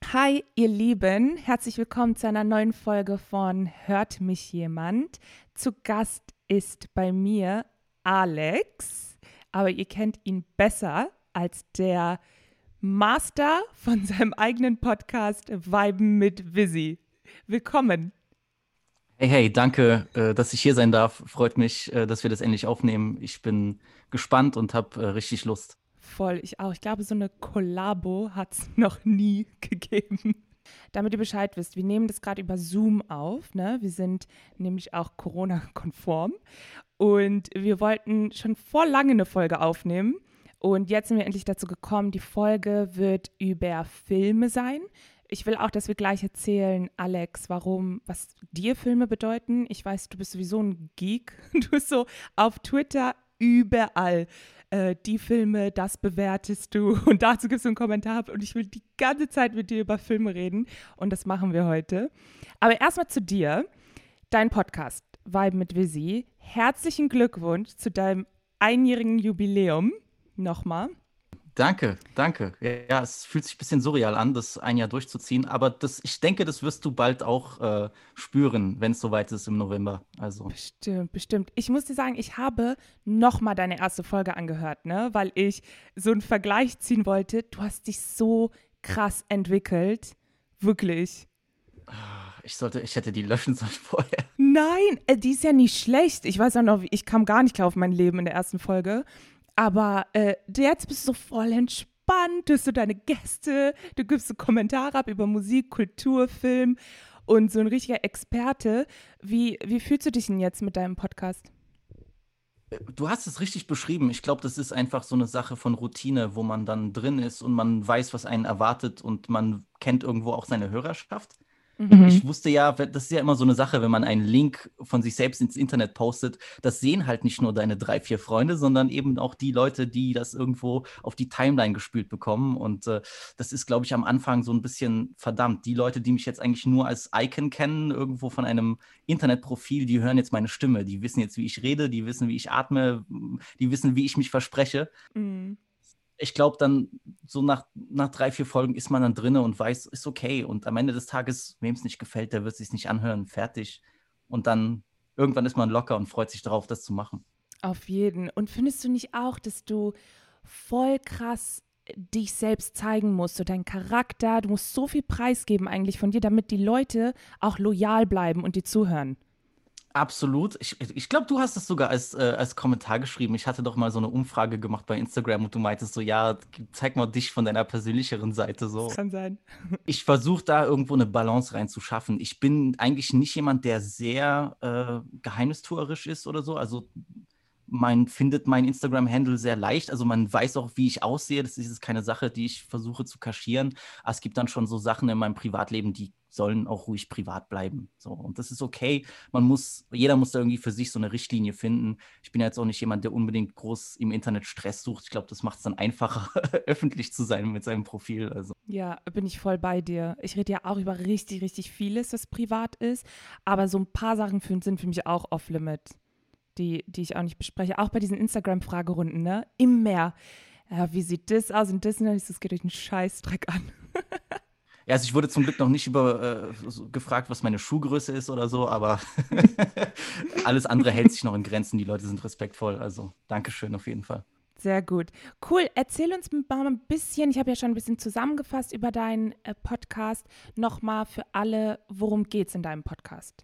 Hi, ihr Lieben, herzlich willkommen zu einer neuen Folge von Hört mich jemand? Zu Gast ist bei mir Alex, aber ihr kennt ihn besser als der Master von seinem eigenen Podcast Viben mit Visi. Willkommen. Hey, danke, dass ich hier sein darf. Freut mich, dass wir das endlich aufnehmen. Ich bin gespannt und habe richtig Lust. Voll, ich auch. Ich glaube, so eine Kollabo hat es noch nie gegeben. Damit ihr Bescheid wisst, wir nehmen das gerade über Zoom auf. Ne? Wir sind nämlich auch Corona-konform. Und wir wollten schon vor lange eine Folge aufnehmen. Und jetzt sind wir endlich dazu gekommen. Die Folge wird über Filme sein. Ich will auch, dass wir gleich erzählen, Alex, was dir Filme bedeuten. Ich weiß, du bist sowieso ein Geek. Du bist so auf Twitter überall. Die Filme, das bewertest du. Und dazu gibst du einen Kommentar. Und ich will die ganze Zeit mit dir über Filme reden. Und das machen wir heute. Aber erstmal zu dir. Dein Podcast, Vibe mit Visi. Herzlichen Glückwunsch zu deinem einjährigen Jubiläum. Nochmal. Danke, danke. Ja, es fühlt sich ein bisschen surreal an, das ein Jahr durchzuziehen, aber ich denke, das wirst du bald auch spüren, wenn es soweit ist im November. Also, Bestimmt, bestimmt. Ich muss dir sagen, ich habe nochmal deine erste Folge angehört, ne? Weil ich so einen Vergleich ziehen wollte. Du hast dich so krass entwickelt. Wirklich. ich hätte die löschen sollen vorher. Nein, die ist ja nicht schlecht. Ich weiß auch noch, ich kam gar nicht klar auf mein Leben in der ersten Folge. Aber jetzt bist du so voll entspannt. Du hast so deine Gäste, du gibst so Kommentare ab über Musik, Kultur, Film und so ein richtiger Experte. Wie fühlst du dich denn jetzt mit deinem Podcast? Du hast es richtig beschrieben. Ich glaube, das ist einfach so eine Sache von Routine, wo man dann drin ist und man weiß, was einen erwartet und man kennt irgendwo auch seine Hörerschaft. Mhm. Ich wusste ja, das ist ja immer so eine Sache, wenn man einen Link von sich selbst ins Internet postet, das sehen halt nicht nur deine drei, vier Freunde, sondern eben auch die Leute, die das irgendwo auf die Timeline gespült bekommen. Und das ist, glaube ich, am Anfang so ein bisschen verdammt. Die Leute, die mich jetzt eigentlich nur als Icon kennen, irgendwo von einem Internetprofil, die hören jetzt meine Stimme. Die wissen jetzt, wie ich rede, die wissen, wie ich atme, die wissen, wie ich mich verspreche. Mhm. Ich glaube, dann so nach drei, vier Folgen ist man dann drinne und weiß, ist okay. Und am Ende des Tages, wem es nicht gefällt, der wird es sich nicht anhören. Fertig. Und dann irgendwann ist man locker und freut sich darauf, das zu machen. Auf jeden. Und findest du nicht auch, dass du voll krass dich selbst zeigen musst, so dein Charakter, du musst so viel preisgeben eigentlich von dir, damit die Leute auch loyal bleiben und dir zuhören. Absolut. Ich glaube, du hast es sogar als Kommentar geschrieben. Ich hatte doch mal so eine Umfrage gemacht bei Instagram und du meintest so, ja, zeig mal dich von deiner persönlicheren Seite Das so. kann sein. Ich versuche da irgendwo eine Balance reinzuschaffen. Ich bin eigentlich nicht jemand, der sehr geheimnistuerisch ist oder so. Also man findet mein Instagram-Handle sehr leicht. Also man weiß auch, wie ich aussehe. Das ist keine Sache, die ich versuche zu kaschieren. Aber es gibt dann schon so Sachen in meinem Privatleben, die sollen auch ruhig privat bleiben. So, und das ist okay. Jeder muss da irgendwie für sich so eine Richtlinie finden. Ich bin ja jetzt auch nicht jemand, der unbedingt groß im Internet Stress sucht. Ich glaube, das macht es dann einfacher, öffentlich zu sein mit seinem Profil. Also. Ja, bin ich voll bei dir. Ich rede ja auch über richtig, richtig vieles, das privat ist, aber so ein paar Sachen sind für mich auch off-limit, die ich auch nicht bespreche. Auch bei diesen Instagram-Fragerunden, ne? Immer. Ja, wie sieht das aus und das? Und dann ist das geht euch einen Scheißdreck an. Ja, also ich wurde zum Glück noch nicht gefragt, was meine Schuhgröße ist oder so, aber alles andere hält sich noch in Grenzen. Die Leute sind respektvoll. Also Dankeschön auf jeden Fall. Sehr gut. Cool. Erzähl uns mal ein bisschen, ich habe ja schon ein bisschen zusammengefasst über deinen Podcast, nochmal für alle, worum geht es in deinem Podcast?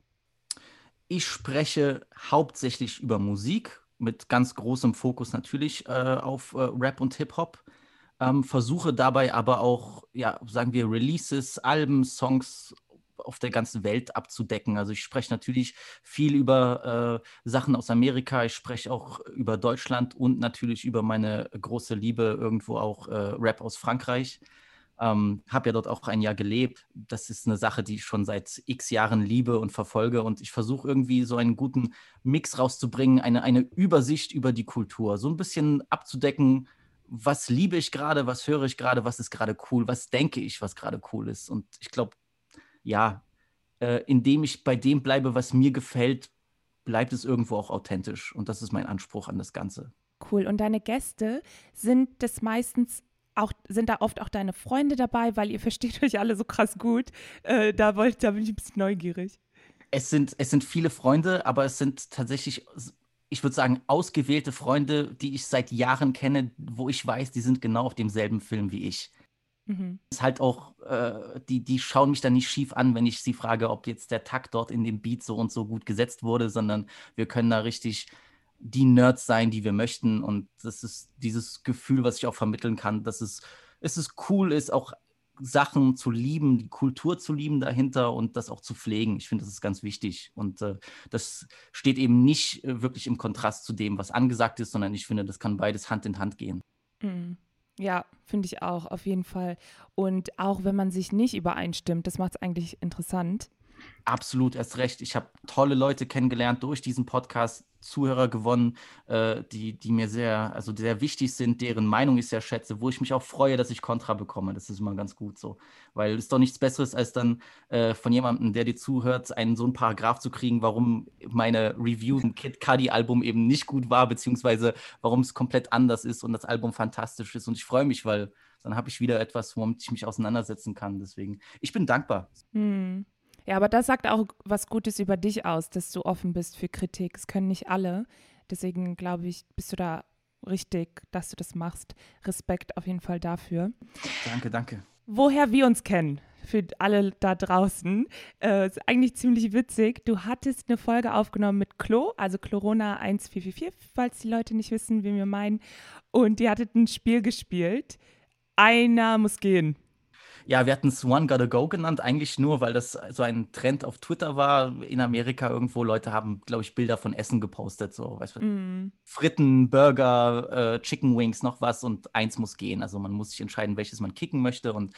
Ich spreche hauptsächlich über Musik, mit ganz großem Fokus natürlich auf Rap und Hip-Hop. Versuche dabei aber auch, ja, sagen wir, Releases, Alben, Songs auf der ganzen Welt abzudecken. Also ich spreche natürlich viel über Sachen aus Amerika, ich spreche auch über Deutschland und natürlich über meine große Liebe irgendwo auch Rap aus Frankreich. Habe ja dort auch ein Jahr gelebt. Das ist eine Sache, die ich schon seit x Jahren liebe und verfolge. Und ich versuche irgendwie so einen guten Mix rauszubringen, eine Übersicht über die Kultur. So ein bisschen abzudecken, was liebe ich gerade, was höre ich gerade, was ist gerade cool, was denke ich, was gerade cool ist. Und ich glaube, ja, indem ich bei dem bleibe, was mir gefällt, bleibt es irgendwo auch authentisch. Und das ist mein Anspruch an das Ganze. Cool. Und deine Gäste, sind das meistens sind da oft auch deine Freunde dabei, weil ihr versteht euch alle so krass gut. Da bin ich ein bisschen neugierig. Es sind viele Freunde, aber es sind tatsächlich, ich würde sagen, ausgewählte Freunde, die ich seit Jahren kenne, wo ich weiß, die sind genau auf demselben Film wie ich. Mhm. Ist halt auch, die schauen mich dann nicht schief an, wenn ich sie frage, ob jetzt der Takt dort in dem Beat so und so gut gesetzt wurde, sondern wir können da richtig die Nerds sein, die wir möchten. Und das ist dieses Gefühl, was ich auch vermitteln kann, dass es cool ist, auch Sachen zu lieben, die Kultur zu lieben dahinter und das auch zu pflegen. Ich finde, das ist ganz wichtig. Und das steht eben nicht wirklich im Kontrast zu dem, was angesagt ist, sondern ich finde, das kann beides Hand in Hand gehen. Mhm. Ja, finde ich auch, auf jeden Fall. Und auch wenn man sich nicht übereinstimmt, das macht es eigentlich interessant. Absolut, erst recht. Ich habe tolle Leute kennengelernt durch diesen Podcast, Zuhörer gewonnen, die mir also sehr wichtig sind, deren Meinung ich sehr schätze, wo ich mich auch freue, dass ich Kontra bekomme. Das ist immer ganz gut so. Weil es ist doch nichts Besseres, als dann von jemandem, der dir zuhört, so einen Paragraph zu kriegen, warum meine Review zum Kid Cudi-Album eben nicht gut war, beziehungsweise warum es komplett anders ist und das Album fantastisch ist. Und ich freue mich, weil dann habe ich wieder etwas, womit ich mich auseinandersetzen kann. Deswegen, ich bin dankbar. Hm. Ja, aber das sagt auch was Gutes über dich aus, dass du offen bist für Kritik. Es können nicht alle. Deswegen glaube ich, bist du da richtig, dass du das machst. Respekt auf jeden Fall dafür. Danke, danke. Woher wir uns kennen, für alle da draußen, ist eigentlich ziemlich witzig. Du hattest eine Folge aufgenommen mit Klo, also Chlorona 1444, falls die Leute nicht wissen, wen wir meinen. Und ihr hattet ein Spiel gespielt. Einer muss gehen. Ja, wir hatten es One Gotta Go genannt, eigentlich nur, weil das so ein Trend auf Twitter war. In Amerika irgendwo, Leute haben, glaube ich, Bilder von Essen gepostet, so, weißt du, Mm. Fritten, Burger, Chicken Wings, noch was und eins muss gehen. Also man muss sich entscheiden, welches man kicken möchte. Und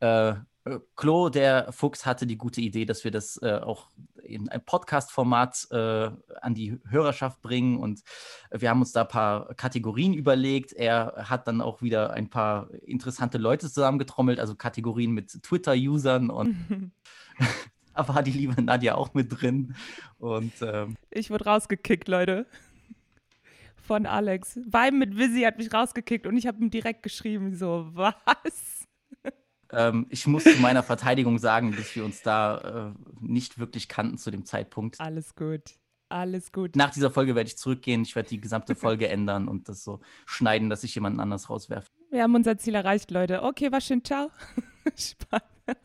Klo, der Fuchs, hatte die gute Idee, dass wir das auch in ein Podcast-Format an die Hörerschaft bringen. Und wir haben uns da ein paar Kategorien überlegt. Er hat dann auch wieder ein paar interessante Leute zusammengetrommelt, also Kategorien mit Twitter-Usern. Und da war die liebe Nadja auch mit drin. Und Ich wurde rausgekickt, Leute. Von Alex. Wein mit Visi hat mich rausgekickt und ich habe ihm direkt geschrieben, so, was? ich muss zu meiner Verteidigung sagen, dass wir uns da nicht wirklich kannten zu dem Zeitpunkt. Alles gut. Alles gut. Nach dieser Folge werde ich zurückgehen. Ich werde die gesamte Folge ändern und das so schneiden, dass ich jemanden anders rauswerfe. Wir haben unser Ziel erreicht, Leute. Okay, war schön. Ciao. Spaß.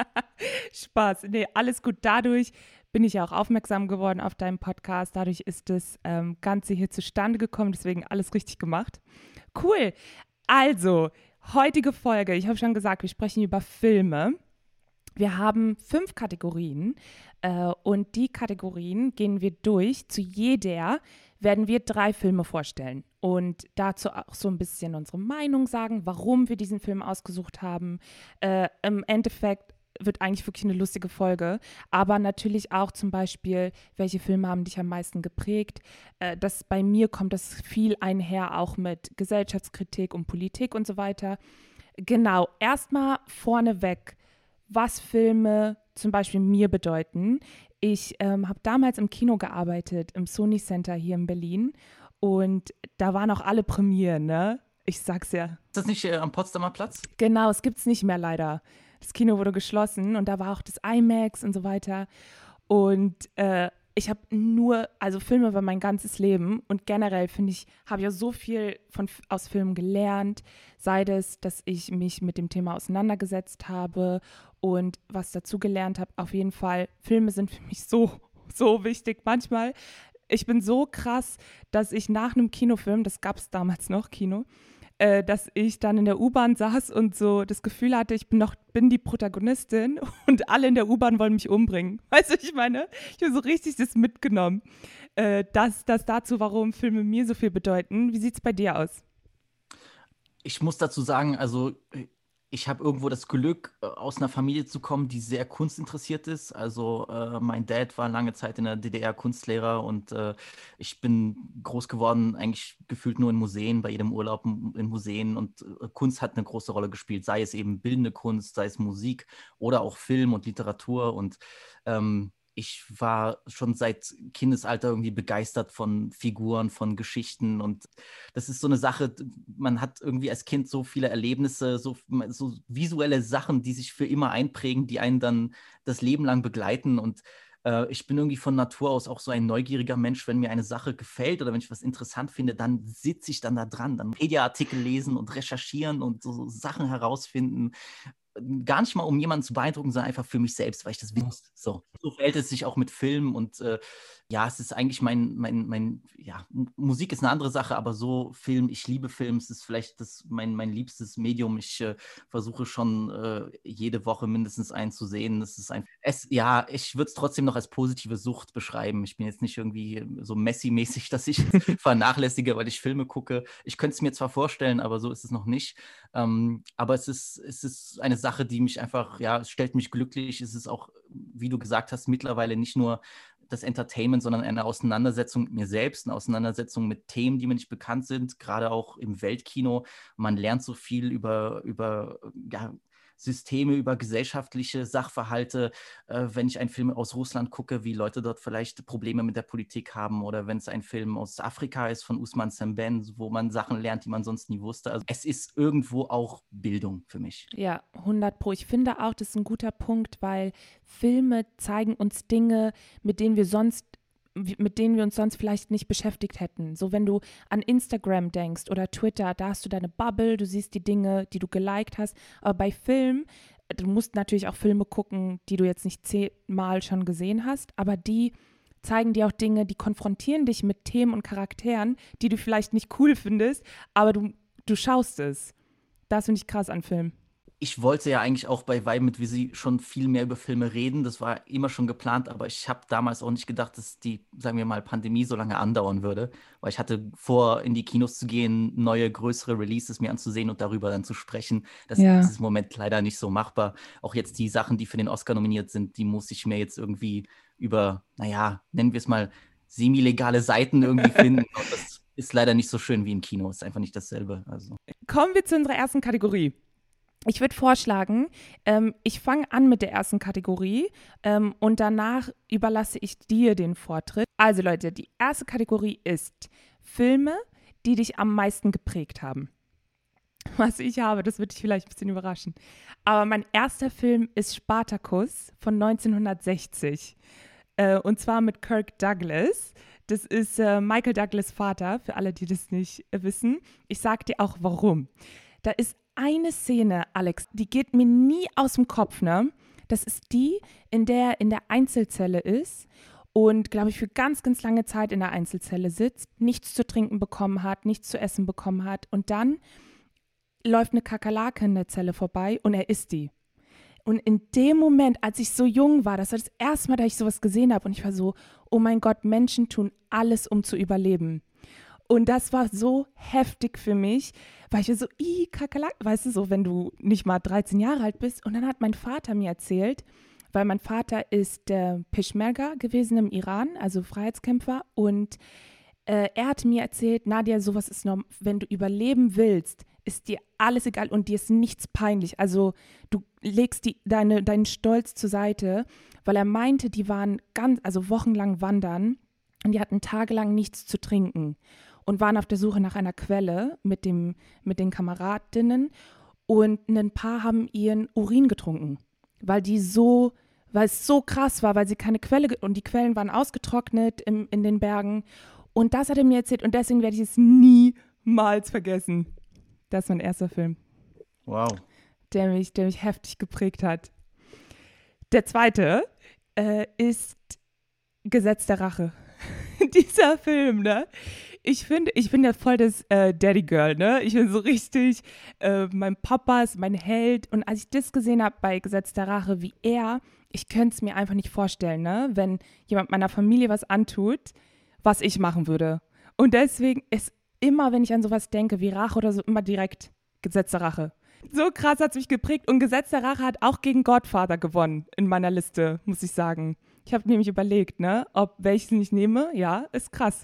Spaß. Nee, alles gut. Dadurch bin ich ja auch aufmerksam geworden auf deinen Podcast. Dadurch ist das Ganze hier zustande gekommen. Deswegen alles richtig gemacht. Cool. Also, heutige Folge. Ich habe schon gesagt, wir sprechen über Filme. Wir haben 5 Kategorien und die Kategorien gehen wir durch. Zu jeder werden wir 3 Filme vorstellen und dazu auch so ein bisschen unsere Meinung sagen, warum wir diesen Film ausgesucht haben. Im Endeffekt wird eigentlich wirklich eine lustige Folge, aber natürlich auch zum Beispiel, welche Filme haben dich am meisten geprägt. Bei mir kommt das viel einher, auch mit Gesellschaftskritik und Politik und so weiter. Genau, erstmal vorneweg, was Filme zum Beispiel mir bedeuten. Ich habe damals im Kino gearbeitet, im Sony Center hier in Berlin und da waren auch alle Premieren, ne? Ich sag's ja. Ist das nicht am Potsdamer Platz? Genau, es gibt's nicht mehr leider. Das Kino wurde geschlossen und da war auch das IMAX und so weiter. Und ich habe also Filme war mein ganzes Leben und generell finde ich, habe ja so viel aus Filmen gelernt, sei es, dass ich mich mit dem Thema auseinandergesetzt habe und was dazu gelernt habe. Auf jeden Fall, Filme sind für mich so, so wichtig. Manchmal, ich bin so krass, dass ich nach einem Kinofilm, das gab es damals noch, Kino, dass ich dann in der U-Bahn saß und so das Gefühl hatte, ich bin die Protagonistin und alle in der U-Bahn wollen mich umbringen. Weißt du, ich meine, ich habe so richtig das mitgenommen. Das dazu, warum Filme mir so viel bedeuten. Wie sieht es bei dir aus? Ich muss dazu sagen, also ich habe irgendwo das Glück, aus einer Familie zu kommen, die sehr kunstinteressiert ist. Also mein Dad war lange Zeit in der DDR Kunstlehrer und ich bin groß geworden, eigentlich gefühlt nur in Museen, bei jedem Urlaub in Museen und Kunst hat eine große Rolle gespielt, sei es eben bildende Kunst, sei es Musik oder auch Film und Literatur und ich war schon seit Kindesalter irgendwie begeistert von Figuren, von Geschichten und das ist so eine Sache, man hat irgendwie als Kind so viele Erlebnisse, so visuelle Sachen, die sich für immer einprägen, die einen dann das Leben lang begleiten und ich bin irgendwie von Natur aus auch so ein neugieriger Mensch. Wenn mir eine Sache gefällt oder wenn ich was interessant finde, dann sitze ich dann da dran, dann Wikipedia-Artikel lesen und recherchieren und so Sachen herausfinden. Gar nicht mal, um jemanden zu beeindrucken, sondern einfach für mich selbst, weil ich das wusste. So verhält es sich auch mit Filmen und ja, es ist eigentlich ja, Musik ist eine andere Sache, aber so Film, ich liebe Film, es ist vielleicht mein liebstes Medium. Ich versuche schon jede Woche mindestens einen zu sehen. Ja, ich würde es trotzdem noch als positive Sucht beschreiben. Ich bin jetzt nicht irgendwie so Messi-mäßig, dass ich vernachlässige, weil ich Filme gucke. Ich könnte es mir zwar vorstellen, aber so ist es noch nicht. Aber es ist eine Sache, die mich einfach, ja, es stellt mich glücklich. Es ist auch, wie du gesagt hast, mittlerweile nicht nur das Entertainment, sondern eine Auseinandersetzung mit mir selbst, eine Auseinandersetzung mit Themen, die mir nicht bekannt sind, gerade auch im Weltkino. Man lernt so viel über ja, Systeme, über gesellschaftliche Sachverhalte, wenn ich einen Film aus Russland gucke, wie Leute dort vielleicht Probleme mit der Politik haben oder wenn es ein Film aus Afrika ist von Ousmane Sembène, wo man Sachen lernt, die man sonst nie wusste. Also es ist irgendwo auch Bildung für mich. Ja, 100 Pro. Ich finde auch, das ist ein guter Punkt, weil Filme zeigen uns Dinge, mit denen wir uns sonst vielleicht nicht beschäftigt hätten. So, wenn du an Instagram denkst oder Twitter, da hast du deine Bubble, du siehst die Dinge, die du geliked hast. Aber bei Filmen, du musst natürlich auch Filme gucken, die du jetzt nicht 10-mal schon gesehen hast, aber die zeigen dir auch Dinge, die konfrontieren dich mit Themen und Charakteren, die du vielleicht nicht cool findest, aber du schaust es. Das finde ich krass an Filmen. Ich wollte ja eigentlich auch bei Vibe mit Visi schon viel mehr über Filme reden. Das war immer schon geplant, aber ich habe damals auch nicht gedacht, dass die, sagen wir mal, Pandemie so lange andauern würde. Weil ich hatte vor, in die Kinos zu gehen, neue, größere Releases mir anzusehen und darüber dann zu sprechen. Das ist im Moment leider nicht so machbar. Auch jetzt die Sachen, die für den Oscar nominiert sind, die muss ich mir jetzt irgendwie über, naja, nennen wir es mal, semi-legale Seiten irgendwie finden. Und das ist leider nicht so schön wie im Kino. Ist einfach nicht dasselbe. Also. Kommen wir zu unserer ersten Kategorie. Ich würde vorschlagen, ich fange an mit der ersten Kategorie und danach überlasse ich dir den Vortritt. Also Leute, die erste Kategorie ist Filme, die dich am meisten geprägt haben. Was ich habe, das wird dich vielleicht ein bisschen überraschen. Aber mein erster Film ist Spartacus von 1960. Und zwar mit Kirk Douglas. Das ist Michael Douglas' Vater, für alle, die das nicht wissen. Ich sage dir auch, warum. Da ist eine Szene, Alex, die geht mir nie aus dem Kopf, ne? Das ist die, in der er in der Einzelzelle ist und, glaube ich, für ganz, ganz lange Zeit in der Einzelzelle sitzt, nichts zu trinken bekommen hat, nichts zu essen bekommen hat und dann läuft eine Kakerlake in der Zelle vorbei und er isst die. Und in dem Moment, als ich so jung war, das war das erste Mal, dass ich sowas gesehen habe und ich war so, oh mein Gott, Menschen tun alles, um zu überleben. Und das war so heftig für mich, weil ich so, Kakerlake, weißt du, so, wenn du nicht mal 13 Jahre alt bist. Und dann hat mein Vater mir erzählt, weil mein Vater ist Peschmerga gewesen im Iran, also Freiheitskämpfer. Und er hat mir erzählt, Nadia, sowas ist normal, wenn du überleben willst, ist dir alles egal und dir ist nichts peinlich. Also du legst deinen Stolz zur Seite, weil er meinte, die waren wochenlang wandern und die hatten tagelang nichts zu trinken und waren auf der Suche nach einer Quelle mit den Kameradinnen und ein paar haben ihren Urin getrunken, weil es so krass war, weil sie keine Quelle und die Quellen waren ausgetrocknet in den Bergen und das hat er mir erzählt und deswegen werde ich es niemals vergessen. Das ist mein erster Film. Wow. Der mich heftig geprägt hat. Der zweite ist Gesetz der Rache. Dieser Film, ne? Ich bin ja voll das Daddy Girl, ne? Ich bin so richtig, mein Papa ist mein Held. Und als ich das gesehen habe bei Gesetz der Rache, ich könnte es mir einfach nicht vorstellen, ne? Wenn jemand meiner Familie was antut, was ich machen würde. Und deswegen ist immer, wenn ich an sowas denke, wie Rache oder so, immer direkt Gesetz der Rache. So krass hat es mich geprägt. Und Gesetz der Rache hat auch gegen Godfather gewonnen in meiner Liste, muss ich sagen. Ich habe nämlich überlegt, ne, ob welchen ich nehme. Ja, ist krass.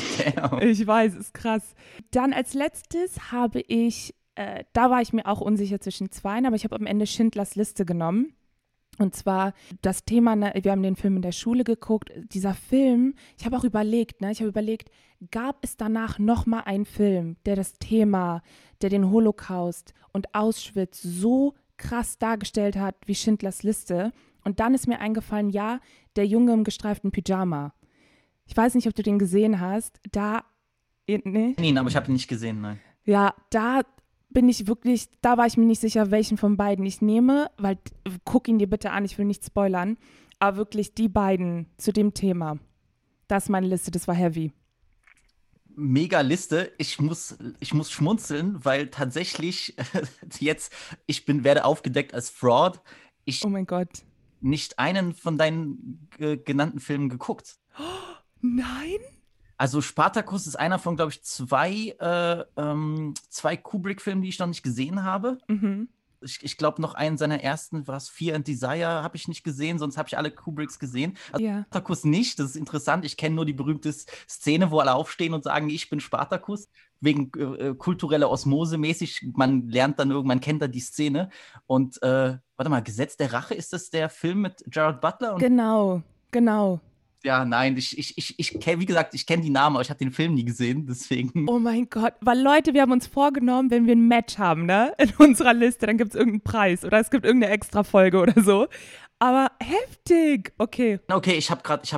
Ich weiß, ist krass. Dann als letztes habe ich, da war ich mir auch unsicher zwischen zweien, aber ich habe am Ende Schindlers Liste genommen. Und zwar das Thema, ne, wir haben den Film in der Schule geguckt, dieser Film, ich habe auch überlegt, gab es danach nochmal einen Film, der das Thema, der den Holocaust und Auschwitz so krass dargestellt hat wie Schindlers Liste? Und dann ist mir eingefallen, ja, der Junge im gestreiften Pyjama. Ich weiß nicht, ob du den gesehen hast. Ne? Nein, aber ich habe ihn nicht gesehen, nein. Ja, da war ich mir nicht sicher, welchen von beiden ich nehme, weil guck ihn dir bitte an, ich will nicht spoilern, aber wirklich die beiden zu dem Thema, das ist meine Liste, das war heavy. Mega Liste. Ich muss schmunzeln, weil tatsächlich jetzt, werde aufgedeckt als Fraud. Ich Oh mein Gott. nicht einen von deinen genannten Filmen geguckt. Nein? Also Spartacus ist einer von, glaube ich, zwei Kubrick-Filmen, die ich noch nicht gesehen habe. Mhm. Ich glaube, noch einen seiner ersten, was Fear and Desire, habe ich nicht gesehen, sonst habe ich alle Kubricks gesehen. Also Ja. Spartacus nicht, das ist interessant. Ich kenne nur die berühmte Szene, wo alle aufstehen und sagen, ich bin Spartacus, wegen kultureller Osmose mäßig. Man lernt dann irgendwann, kennt dann die Szene. Und warte mal, Gesetz der Rache, ist das der Film mit Gerard Butler? Und Genau. ja, nein, wie gesagt, ich kenne die Namen, aber ich habe den Film nie gesehen, deswegen. Oh mein Gott, weil Leute, wir haben uns vorgenommen, wenn wir ein Match haben, ne, in unserer Liste, dann gibt es irgendeinen Preis oder es gibt irgendeine Extra-Folge oder so. Aber heftig, okay. Okay, ich habe gerade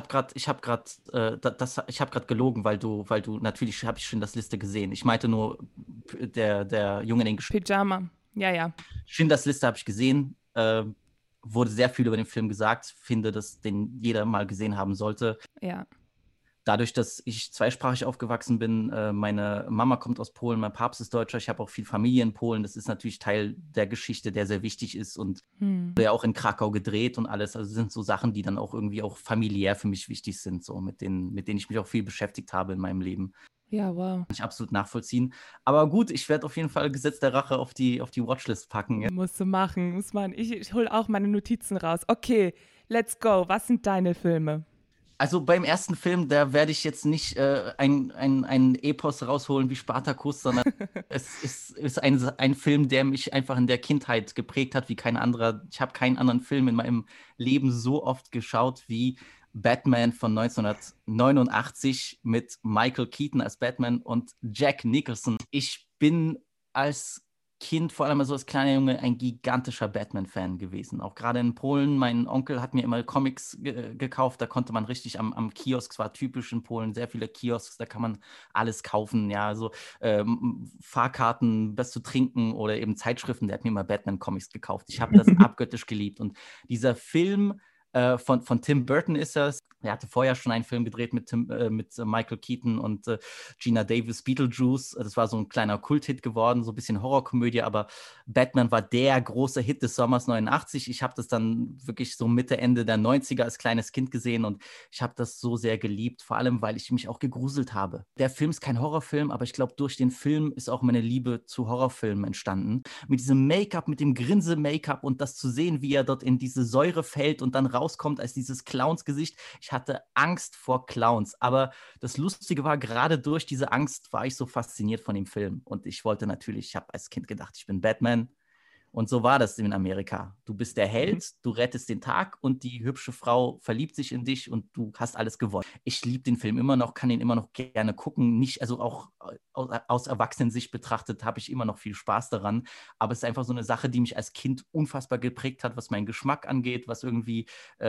gelogen, weil du natürlich habe ich schon das Liste gesehen. Ich meinte nur der Junge in den Pyjama, ja. Schindlers Liste habe ich gesehen. Wurde sehr viel über den Film gesagt. Finde, dass den jeder mal gesehen haben sollte. Ja. Dadurch, dass ich zweisprachig aufgewachsen bin, meine Mama kommt aus Polen, mein Papst ist Deutscher, ich habe auch viel Familie in Polen. Das ist natürlich Teil der Geschichte, der sehr wichtig ist und wurde ja auch in Krakau gedreht und alles. Also sind so Sachen, die dann auch irgendwie auch familiär für mich wichtig sind, so mit denen ich mich auch viel beschäftigt habe in meinem Leben. Ja, wow. Kann ich absolut nachvollziehen. Aber gut, ich werde auf jeden Fall Gesetz der Rache auf die Watchlist packen. Ja. Musst du machen, muss man. Ich hole auch meine Notizen raus. Okay, let's go. Was sind deine Filme? Also beim ersten Film, da werde ich jetzt nicht ein Epos rausholen wie Spartacus, sondern es ist ein Film, der mich einfach in der Kindheit geprägt hat wie kein anderer. Ich habe keinen anderen Film in meinem Leben so oft geschaut wie Batman von 1989 mit Michael Keaton als Batman und Jack Nicholson. Ich bin als Kind, vor allem also als kleiner Junge, ein gigantischer Batman-Fan gewesen. Auch gerade in Polen, mein Onkel hat mir immer Comics gekauft, da konnte man richtig am Kiosk, es war typisch in Polen, sehr viele Kiosks, da kann man alles kaufen, ja, also Fahrkarten, was zu trinken oder eben Zeitschriften, der hat mir immer Batman-Comics gekauft. Ich habe das abgöttisch geliebt und dieser Film von Tim Burton ist das. Er hatte vorher schon einen Film gedreht mit Michael Keaton und Gina Davis, Beetlejuice. Das war so ein kleiner Kulthit geworden, so ein bisschen Horrorkomödie, aber Batman war der große Hit des Sommers 89. Ich habe das dann wirklich so Mitte, Ende der 90er als kleines Kind gesehen und ich habe das so sehr geliebt, vor allem, weil ich mich auch gegruselt habe. Der Film ist kein Horrorfilm, aber ich glaube, durch den Film ist auch meine Liebe zu Horrorfilmen entstanden. Mit diesem Make-up, mit dem Grinse-Make-up und das zu sehen, wie er dort in diese Säure fällt und dann rauskommt als dieses Clowns-Gesicht. Ich hatte Angst vor Clowns, aber das Lustige war, gerade durch diese Angst war ich so fasziniert von dem Film und ich habe als Kind gedacht, ich bin Batman. Und so war das in Amerika. Du bist der Held, du rettest den Tag und die hübsche Frau verliebt sich in dich und du hast alles gewonnen. Ich liebe den Film immer noch, kann ihn immer noch gerne gucken. Nicht, also auch aus Erwachsenensicht betrachtet, habe ich immer noch viel Spaß daran. Aber es ist einfach so eine Sache, die mich als Kind unfassbar geprägt hat, was meinen Geschmack angeht, was irgendwie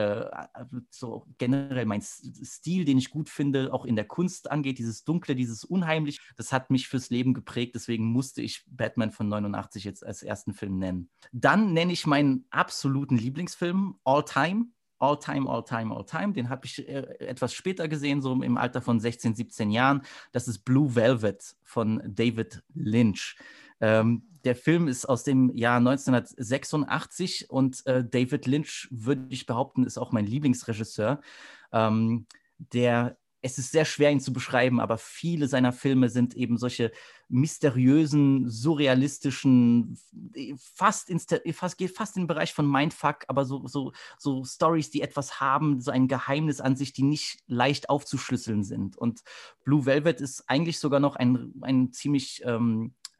so generell mein Stil, den ich gut finde, auch in der Kunst angeht, dieses Dunkle, dieses Unheimliche. Das hat mich fürs Leben geprägt. Deswegen musste ich Batman von 89 jetzt als ersten Film nennen. Dann nenne ich meinen absoluten Lieblingsfilm All Time. All Time. Den habe ich etwas später gesehen, so im Alter von 16, 17 Jahren. Das ist Blue Velvet von David Lynch. Der Film ist aus dem Jahr 1986 und David Lynch, würde ich behaupten, ist auch mein Lieblingsregisseur. Es ist sehr schwer, ihn zu beschreiben, aber viele seiner Filme sind eben solche mysteriösen, surrealistischen, geht fast in den Bereich von Mindfuck, aber so Stories, die etwas haben, so ein Geheimnis an sich, die nicht leicht aufzuschlüsseln sind. Und Blue Velvet ist eigentlich sogar noch ein ziemlich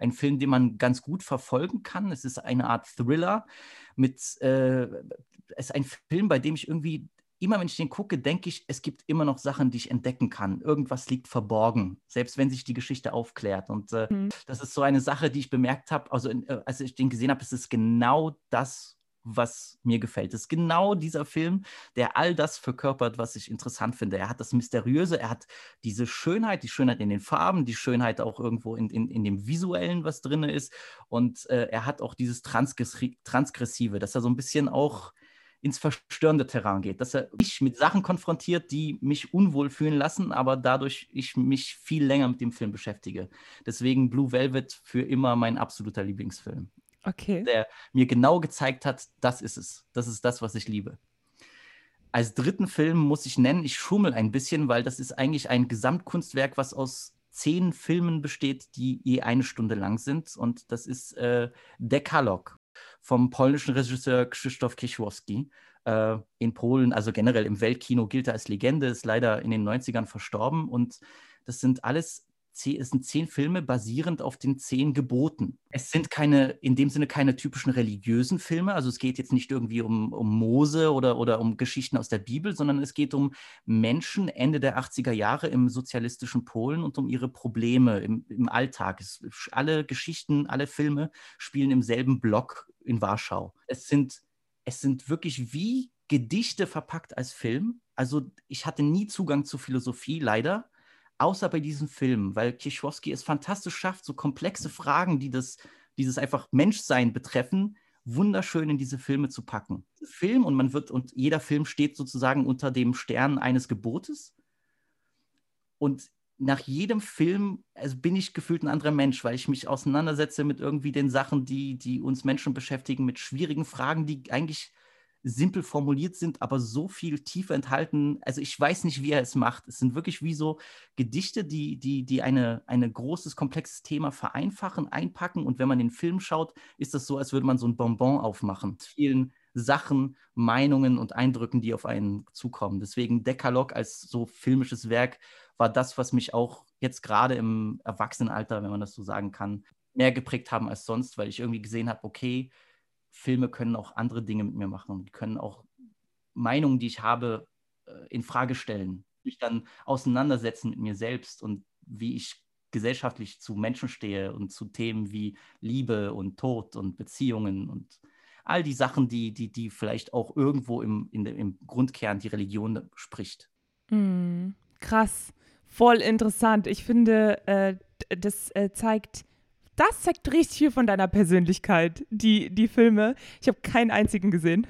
ein Film, den man ganz gut verfolgen kann. Es ist eine Art Thriller es ist ein Film, bei dem ich irgendwie immer, wenn ich den gucke, denke ich, es gibt immer noch Sachen, die ich entdecken kann. Irgendwas liegt verborgen, selbst wenn sich die Geschichte aufklärt. Und Mhm. das ist so eine Sache, die ich bemerkt habe, also als ich den gesehen habe, ist es genau das, was mir gefällt. Es ist genau dieser Film, der all das verkörpert, was ich interessant finde. Er hat das Mysteriöse, er hat diese Schönheit, die Schönheit in den Farben, die Schönheit auch irgendwo in dem Visuellen, was drin ist. Und er hat auch dieses Transgressive, dass er so ein bisschen auch ins verstörende Terrain geht, dass er mich mit Sachen konfrontiert, die mich unwohl fühlen lassen, aber dadurch ich mich viel länger mit dem Film beschäftige. Deswegen Blue Velvet für immer mein absoluter Lieblingsfilm, Okay. der mir genau gezeigt hat, das ist es. Das ist das, was ich liebe. Als dritten Film muss ich nennen, ich schummel ein bisschen, weil das ist eigentlich ein Gesamtkunstwerk, was aus 10 Filmen besteht, die je 1 Stunde lang sind. Und das ist Dekalog vom polnischen Regisseur Krzysztof Kieślowski. In Polen, also generell im Weltkino, gilt er als Legende, ist leider in den 90ern verstorben. Und das sind alles es sind 10 Filme basierend auf den 10 Geboten. Es sind in dem Sinne keine typischen religiösen Filme. Also es geht jetzt nicht irgendwie um Mose oder um Geschichten aus der Bibel, sondern es geht um Menschen Ende der 80er Jahre im sozialistischen Polen und um ihre Probleme im Alltag. Alle Geschichten, alle Filme spielen im selben Block in Warschau. Es sind wirklich wie Gedichte verpackt als Film. Also ich hatte nie Zugang zu Philosophie, leider. Außer bei diesen Filmen, weil Kieślowski es fantastisch schafft, so komplexe Fragen, die dieses einfach Menschsein betreffen, wunderschön in diese Filme zu packen. Film und jeder Film steht sozusagen unter dem Stern eines Gebotes. Und nach jedem Film bin ich gefühlt ein anderer Mensch, weil ich mich auseinandersetze mit irgendwie den Sachen, die uns Menschen beschäftigen, mit schwierigen Fragen, die eigentlich simpel formuliert sind, aber so viel Tiefe enthalten. Also ich weiß nicht, wie er es macht. Es sind wirklich wie so Gedichte, die eine großes, komplexes Thema vereinfachen, einpacken. Und wenn man den Film schaut, ist das so, als würde man so ein Bonbon aufmachen. Mit vielen Sachen, Meinungen und Eindrücken, die auf einen zukommen. Deswegen Dekalog als so filmisches Werk war das, was mich auch jetzt gerade im Erwachsenenalter, wenn man das so sagen kann, mehr geprägt haben als sonst, weil ich irgendwie gesehen habe, okay, Filme können auch andere Dinge mit mir machen und können auch Meinungen, die ich habe, in Frage stellen, mich dann auseinandersetzen mit mir selbst und wie ich gesellschaftlich zu Menschen stehe und zu Themen wie Liebe und Tod und Beziehungen und all die Sachen, die vielleicht auch irgendwo im Grundkern die Religion spricht. Krass, voll interessant. Ich finde, das zeigt richtig viel von deiner Persönlichkeit, die Filme. Ich habe keinen einzigen gesehen.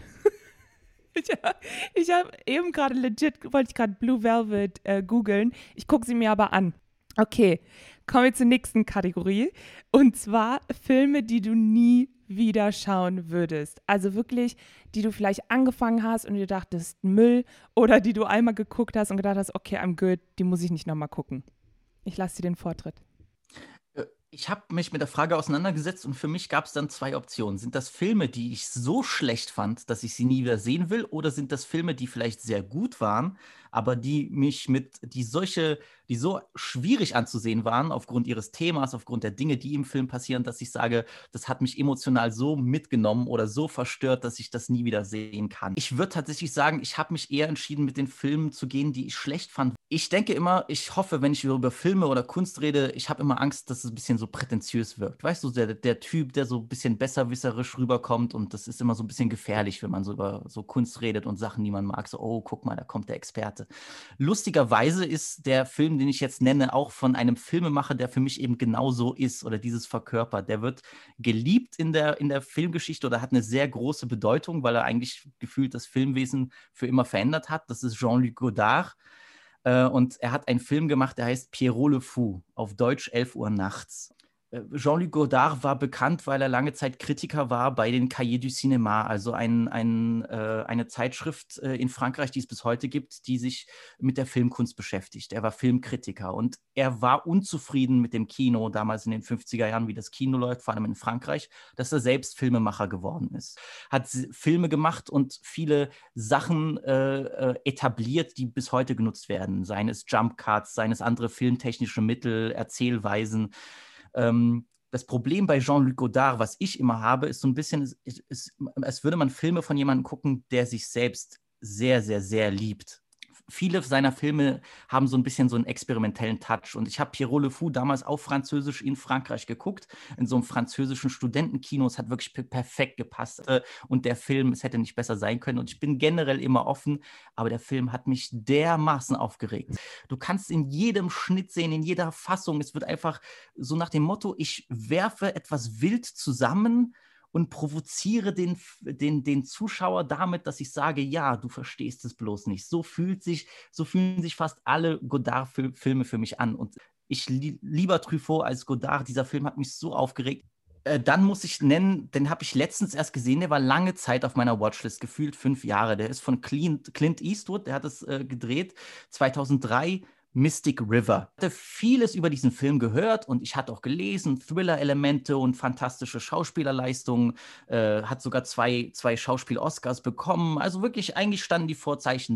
Ich habe eben gerade wollte ich gerade Blue Velvet googeln. Ich gucke sie mir aber an. Okay, kommen wir zur nächsten Kategorie. Und zwar Filme, die du nie wieder schauen würdest. Also wirklich, die du vielleicht angefangen hast und dir dachtest, Müll, oder die du einmal geguckt hast und gedacht hast, okay, I'm good, die muss ich nicht nochmal gucken. Ich lasse dir den Vortritt. Ich habe mich mit der Frage auseinandergesetzt und für mich gab es dann 2 Optionen. Sind das Filme, die ich so schlecht fand, dass ich sie nie wieder sehen will, oder sind das Filme, die vielleicht sehr gut waren, aber die so schwierig anzusehen waren, aufgrund ihres Themas, aufgrund der Dinge, die im Film passieren, dass ich sage, das hat mich emotional so mitgenommen oder so verstört, dass ich das nie wieder sehen kann. Ich würde tatsächlich sagen, ich habe mich eher entschieden, mit den Filmen zu gehen, die ich schlecht fand. Ich denke immer, ich hoffe, wenn ich über Filme oder Kunst rede, ich habe immer Angst, dass es ein bisschen so prätentiös wirkt. Weißt du, der Typ, der so ein bisschen besserwisserisch rüberkommt, und das ist immer so ein bisschen gefährlich, wenn man so über so Kunst redet und Sachen, die man mag, so, oh, guck mal, da kommt der Experte. Lustigerweise ist der Film, den ich jetzt nenne, auch von einem Filmemacher, der für mich eben genau so ist oder dieses verkörpert. Der wird geliebt in der Filmgeschichte oder hat eine sehr große Bedeutung, weil er eigentlich gefühlt das Filmwesen für immer verändert hat. Das ist Jean-Luc Godard. Und er hat einen Film gemacht, der heißt Pierrot le Fou, auf Deutsch 11 Uhr nachts. Jean-Luc Godard war bekannt, weil er lange Zeit Kritiker war bei den Cahiers du Cinéma, also eine Zeitschrift in Frankreich, die es bis heute gibt, die sich mit der Filmkunst beschäftigt. Er war Filmkritiker und er war unzufrieden mit dem Kino, damals in den 50er Jahren, wie das Kino läuft, vor allem in Frankreich, dass er selbst Filmemacher geworden ist. Hat Filme gemacht und viele Sachen etabliert, die bis heute genutzt werden, seien es Jump Cuts, seien es andere filmtechnische Mittel, Erzählweisen. Das Problem bei Jean-Luc Godard, was ich immer habe, ist so ein bisschen, als würde man Filme von jemandem gucken, der sich selbst sehr, sehr, sehr liebt. Viele seiner Filme haben so ein bisschen so einen experimentellen Touch. Und ich habe Pierrot Le Fou damals auf Französisch in Frankreich geguckt, in so einem französischen Studentenkino. Es hat wirklich perfekt gepasst. Und der Film, es hätte nicht besser sein können. Und ich bin generell immer offen, aber der Film hat mich dermaßen aufgeregt. Du kannst in jedem Schnitt sehen, in jeder Fassung. Es wird einfach so nach dem Motto, ich werfe etwas wild zusammen und provoziere den Zuschauer damit, dass ich sage, ja, du verstehst es bloß nicht. So fühlen sich fast alle Godard-Filme für mich an. Und ich lieber Truffaut als Godard. Dieser Film hat mich so aufgeregt. Dann muss ich nennen, den habe ich letztens erst gesehen, der war lange Zeit auf meiner Watchlist, gefühlt 5 Jahre. Der ist von Clint Eastwood, der hat es gedreht, 2003. Mystic River. Ich hatte vieles über diesen Film gehört und ich hatte auch gelesen, Thriller-Elemente und fantastische Schauspielerleistungen, hat sogar zwei Schauspiel-Oscars bekommen. Also wirklich, eigentlich standen die Vorzeichen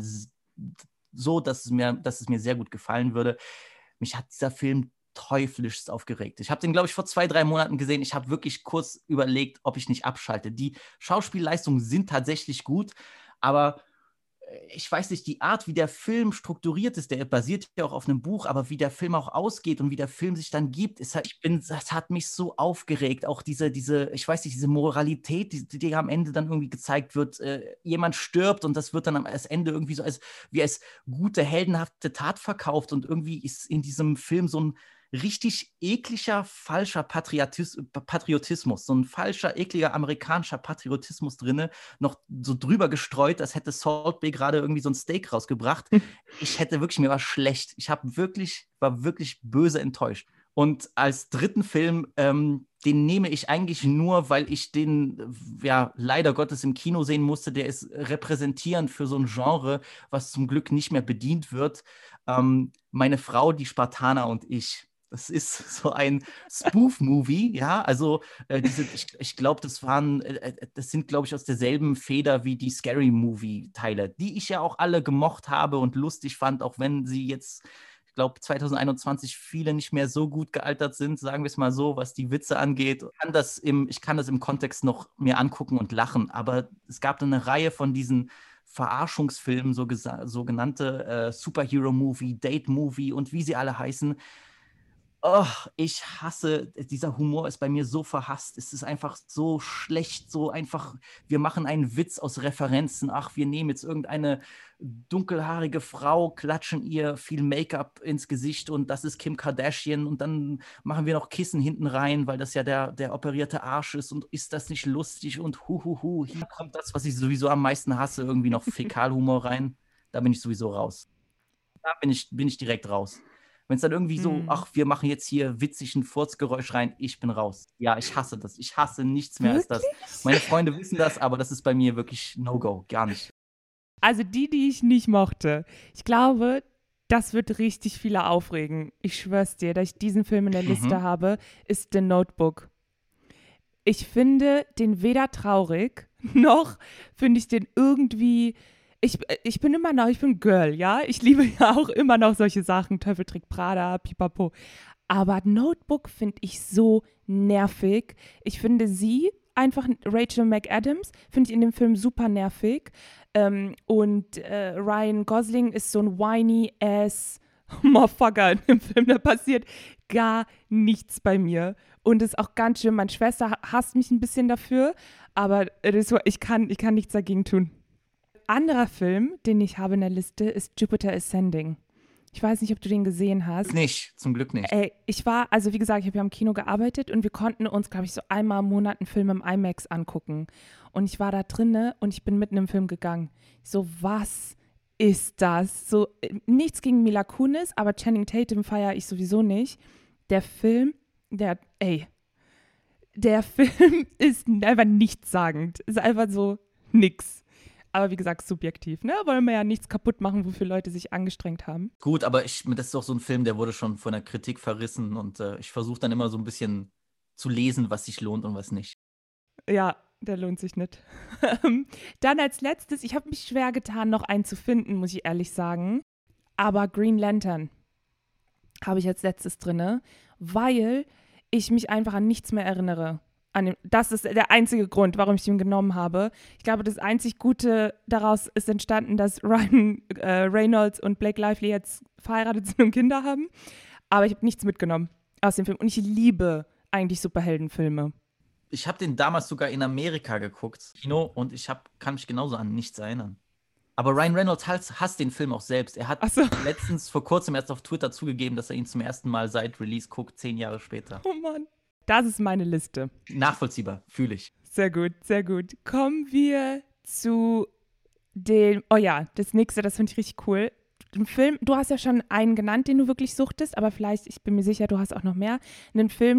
so, dass es mir sehr gut gefallen würde. Mich hat dieser Film teuflischst aufgeregt. Ich habe den, glaube ich, vor 2, 3 Monaten gesehen. Ich habe wirklich kurz überlegt, ob ich nicht abschalte. Die Schauspielleistungen sind tatsächlich gut, aber ich weiß nicht, die Art, wie der Film strukturiert ist, der basiert ja auch auf einem Buch, aber wie der Film auch ausgeht und wie der Film sich dann gibt, das hat mich so aufgeregt. Auch diese, ich weiß nicht, diese Moralität, die am Ende dann irgendwie gezeigt wird. Jemand stirbt und das wird dann am Ende irgendwie so als gute, heldenhafte Tat verkauft und irgendwie ist in diesem Film so ein richtig ekliger, falscher Patriotismus, so ein falscher, ekliger amerikanischer Patriotismus drinne, noch so drüber gestreut, als hätte Salt Bay gerade irgendwie so ein Steak rausgebracht. Mir war schlecht. War wirklich böse enttäuscht. Und als dritten Film, den nehme ich eigentlich nur, weil ich den ja leider Gottes im Kino sehen musste. Der ist repräsentierend für so ein Genre, was zum Glück nicht mehr bedient wird. Meine Frau, die Spartaner und ich. Das ist so ein Spoof-Movie, ja, also ich glaube, das sind, glaube ich, aus derselben Feder wie die Scary-Movie-Teile, die ich ja auch alle gemocht habe und lustig fand, auch wenn sie jetzt, ich glaube, 2021 viele nicht mehr so gut gealtert sind, sagen wir es mal so, was die Witze angeht. Ich kann das im Kontext noch mir angucken und lachen, aber es gab eine Reihe von diesen Verarschungsfilmen, sogenannte Superhero-Movie, Date-Movie und wie sie alle heißen. Oh, ich hasse, dieser Humor ist bei mir so verhasst. Es ist einfach so schlecht, so einfach, wir machen einen Witz aus Referenzen. Ach, wir nehmen jetzt irgendeine dunkelhaarige Frau, klatschen ihr viel Make-up ins Gesicht und das ist Kim Kardashian und dann machen wir noch Kissen hinten rein, weil das ja der operierte Arsch ist und ist das nicht lustig und huhuhu. Hier kommt das, was ich sowieso am meisten hasse, irgendwie noch Fäkalhumor rein. Da bin ich sowieso raus. Da bin ich direkt raus. Wenn es dann irgendwie so, ach, wir machen jetzt hier witzig ein Furzgeräusch rein, ich bin raus. Ja, ich hasse das. Ich hasse nichts mehr als das. Meine Freunde wissen das, aber das ist bei mir wirklich No-Go, gar nicht. Also die ich nicht mochte. Ich glaube, das wird richtig viele aufregen. Ich schwör's dir, dass ich diesen Film in der Liste habe, ist The Notebook. Ich finde den weder traurig, noch finde ich den irgendwie. Ich bin immer noch, ich bin Girl, ja. Ich liebe ja auch immer noch solche Sachen, Teufel trägt Prada, pipapo. Aber Notebook finde ich so nervig. Ich finde sie, einfach Rachel McAdams, finde ich in dem Film super nervig. Und Ryan Gosling ist so ein whiny ass Motherfucker in dem Film. Da passiert gar nichts bei mir. Und ist auch ganz schön, meine Schwester hasst mich ein bisschen dafür, aber ich kann nichts dagegen tun. Anderer Film, den ich habe in der Liste, ist Jupiter Ascending. Ich weiß nicht, ob du den gesehen hast. Zum Glück nicht. Ey, also wie gesagt, ich habe ja im Kino gearbeitet und wir konnten uns, glaube ich, so einmal im Monat einen Film im IMAX angucken. Und ich war da drinne und ich bin mitten im Film gegangen. So, was ist das? So, nichts gegen Mila Kunis, aber Channing Tatum feiere ich sowieso nicht. Der Film ist einfach nichtssagend. Ist einfach so nix. Aber wie gesagt, subjektiv, ne? Wollen wir ja nichts kaputt machen, wofür Leute sich angestrengt haben. Gut, aber das ist doch so ein Film, der wurde schon von der Kritik verrissen und ich versuche dann immer so ein bisschen zu lesen, was sich lohnt und was nicht. Ja, der lohnt sich nicht. Dann als letztes, ich habe mich schwer getan, noch einen zu finden, muss ich ehrlich sagen. Aber Green Lantern habe ich als letztes drinne, weil ich mich einfach an nichts mehr erinnere. Das ist der einzige Grund, warum ich ihn genommen habe. Ich glaube, das einzig Gute daraus ist entstanden, dass Ryan Reynolds und Blake Lively jetzt verheiratet sind und Kinder haben. Aber ich habe nichts mitgenommen aus dem Film. Und ich liebe eigentlich Superheldenfilme. Ich habe den damals sogar in Amerika geguckt, Kino, und kann mich genauso an nichts erinnern. Aber Ryan Reynolds hasst den Film auch selbst. Er hat letztens vor kurzem erst auf Twitter zugegeben, dass er ihn zum ersten Mal seit Release guckt, 10 Jahre später. Oh Mann. Das ist meine Liste. Nachvollziehbar, fühle ich. Sehr gut, sehr gut. Kommen wir zu dem, oh ja, das nächste, das finde ich richtig cool. Den Film, du hast ja schon einen genannt, den du wirklich suchtest, aber vielleicht, ich bin mir sicher, du hast auch noch mehr. Einen Film,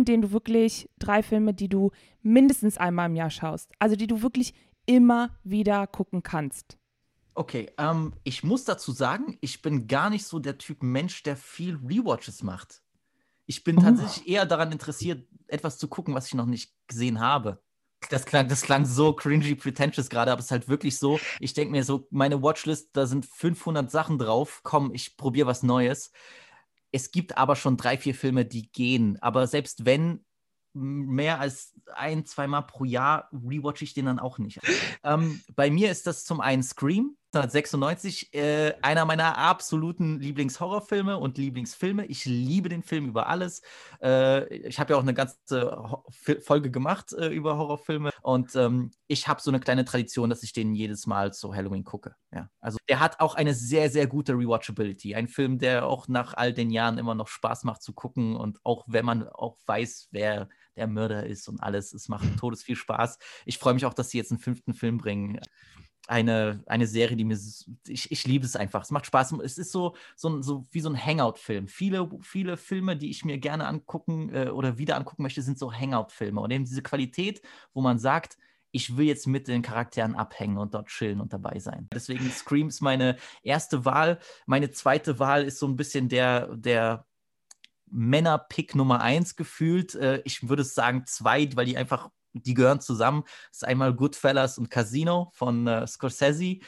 3 Filme, die du mindestens einmal im Jahr schaust. Also die du wirklich immer wieder gucken kannst. Okay, ich muss dazu sagen, ich bin gar nicht so der Typ Mensch, der viel Rewatches macht. Ich bin tatsächlich eher daran interessiert, etwas zu gucken, was ich noch nicht gesehen habe. Das klang so cringy, pretentious gerade, aber es ist halt wirklich so. Ich denke mir so, meine Watchlist, da sind 500 Sachen drauf. Komm, ich probiere was Neues. Es gibt aber schon 3, 4 Filme, die gehen. Aber selbst wenn, mehr als 1, 2 Mal pro Jahr rewatche ich den dann auch nicht. Bei mir ist das zum einen Scream, 1996, einer meiner absoluten Lieblingshorrorfilme und Lieblingsfilme. Ich liebe den Film über alles. Ich habe ja auch eine ganze Folge gemacht über Horrorfilme und ich habe so eine kleine Tradition, dass ich den jedes Mal zu Halloween gucke. Ja. Also der hat auch eine sehr, sehr gute Rewatchability. Ein Film, der auch nach all den Jahren immer noch Spaß macht zu gucken und auch wenn man auch weiß, wer der Mörder ist und alles, es macht todes viel Spaß. Ich freue mich auch, dass sie jetzt einen 5. Film bringen. Eine Serie, die ich liebe es einfach. Es macht Spaß. Es ist so wie so ein Hangout-Film. Viele Filme, die ich mir gerne angucken oder wieder angucken möchte, sind so Hangout-Filme. Und eben diese Qualität, wo man sagt, ich will jetzt mit den Charakteren abhängen und dort chillen und dabei sein. Deswegen Scream ist meine erste Wahl. Meine zweite Wahl ist so ein bisschen der Männer-Pick Nummer 1 gefühlt. Ich würde sagen 2, weil die gehören zusammen. Das ist einmal Goodfellas und Casino von Scorsese.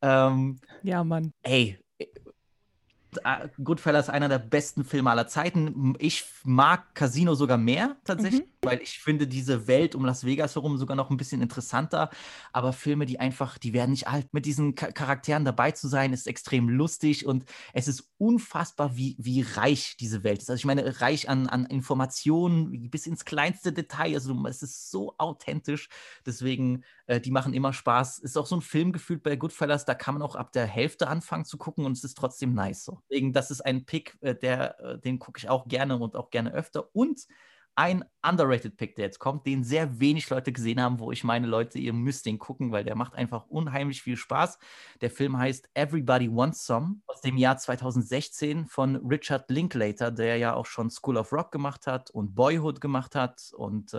Ja, Mann. Ey, Goodfellas ist einer der besten Filme aller Zeiten. Ich mag Casino sogar mehr tatsächlich, weil ich finde diese Welt um Las Vegas herum sogar noch ein bisschen interessanter. Aber Filme, die werden nicht alt. Mit diesen Charakteren dabei zu sein, ist extrem lustig und es ist unfassbar, wie reich diese Welt ist. Also ich meine, reich an Informationen bis ins kleinste Detail. Also es ist so authentisch. Deswegen, die machen immer Spaß. Ist auch so ein Film gefühlt bei Goodfellas, da kann man auch ab der Hälfte anfangen zu gucken und es ist trotzdem nice so. Deswegen, das ist ein Pick, den gucke ich auch gerne und auch gerne öfter. Und ein underrated Pick, der jetzt kommt, den sehr wenig Leute gesehen haben, wo ich meine, Leute, ihr müsst den gucken, weil der macht einfach unheimlich viel Spaß. Der Film heißt Everybody Wants Some aus dem Jahr 2016 von Richard Linklater, der ja auch schon School of Rock gemacht hat und Boyhood gemacht hat und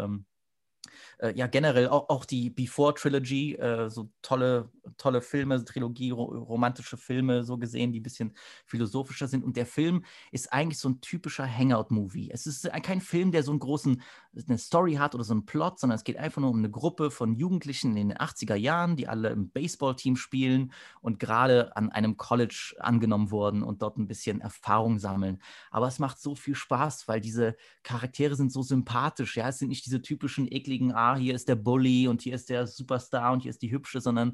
ja, generell auch die Before Trilogy, so tolle Filme, Trilogie, romantische Filme so gesehen, die ein bisschen philosophischer sind. Und der Film ist eigentlich so ein typischer Hangout-Movie. Es ist kein Film, der so eine Story hat oder so einen Plot, sondern es geht einfach nur um eine Gruppe von Jugendlichen in den 80er Jahren, die alle im Baseballteam spielen und gerade an einem College angenommen wurden und dort ein bisschen Erfahrung sammeln. Aber es macht so viel Spaß, weil diese Charaktere sind so sympathisch. Ja, es sind nicht diese typischen ekligen, hier ist der Bully und hier ist der Superstar und hier ist die Hübsche, sondern